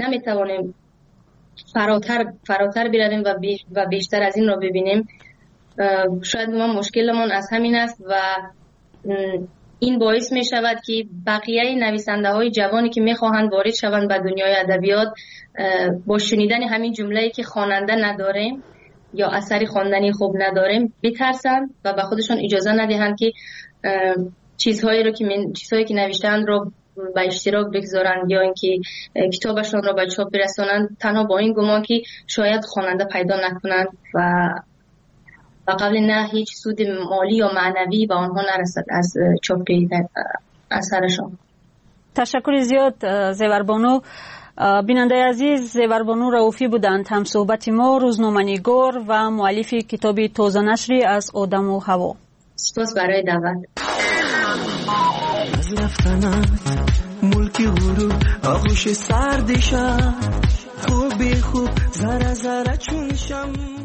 نمیتوانیم فراتر برویم و بیشتر از این را ببینیم. شاید ما مشکلمون از همین است و این باعث می شود که بقیه نویسنده های جوانی که می خواهند وارد شوند به دنیای ادبیات با شنیدن همین جمله‌ای که خواننده نداریم یا اثری خواندنی خوب نداریم بترسند و به خودشون اجازه ندهند که چیزهایی که نوشتند رو به اشتراک بگذارند یا اینکه کتابشون رو به چاپ برسانند، تنها با این گمان که شاید خواننده پیدا نکنند و قبل نه هیچ سود مالی یا معنوی به آنها نرسد از چاپ اثرشان. تشکر زیاد زیوربانو. بیننده عزیز، زیوربانو رؤوفی بودند هم صحبت ما، روزنامه‌نگار و مؤلف کتاب تازه نشری از آدم و هوا. سپاس برای دعوت. از رفتنت ملک غرور آغوش سردشم خوب خوب ذره ذره چون شم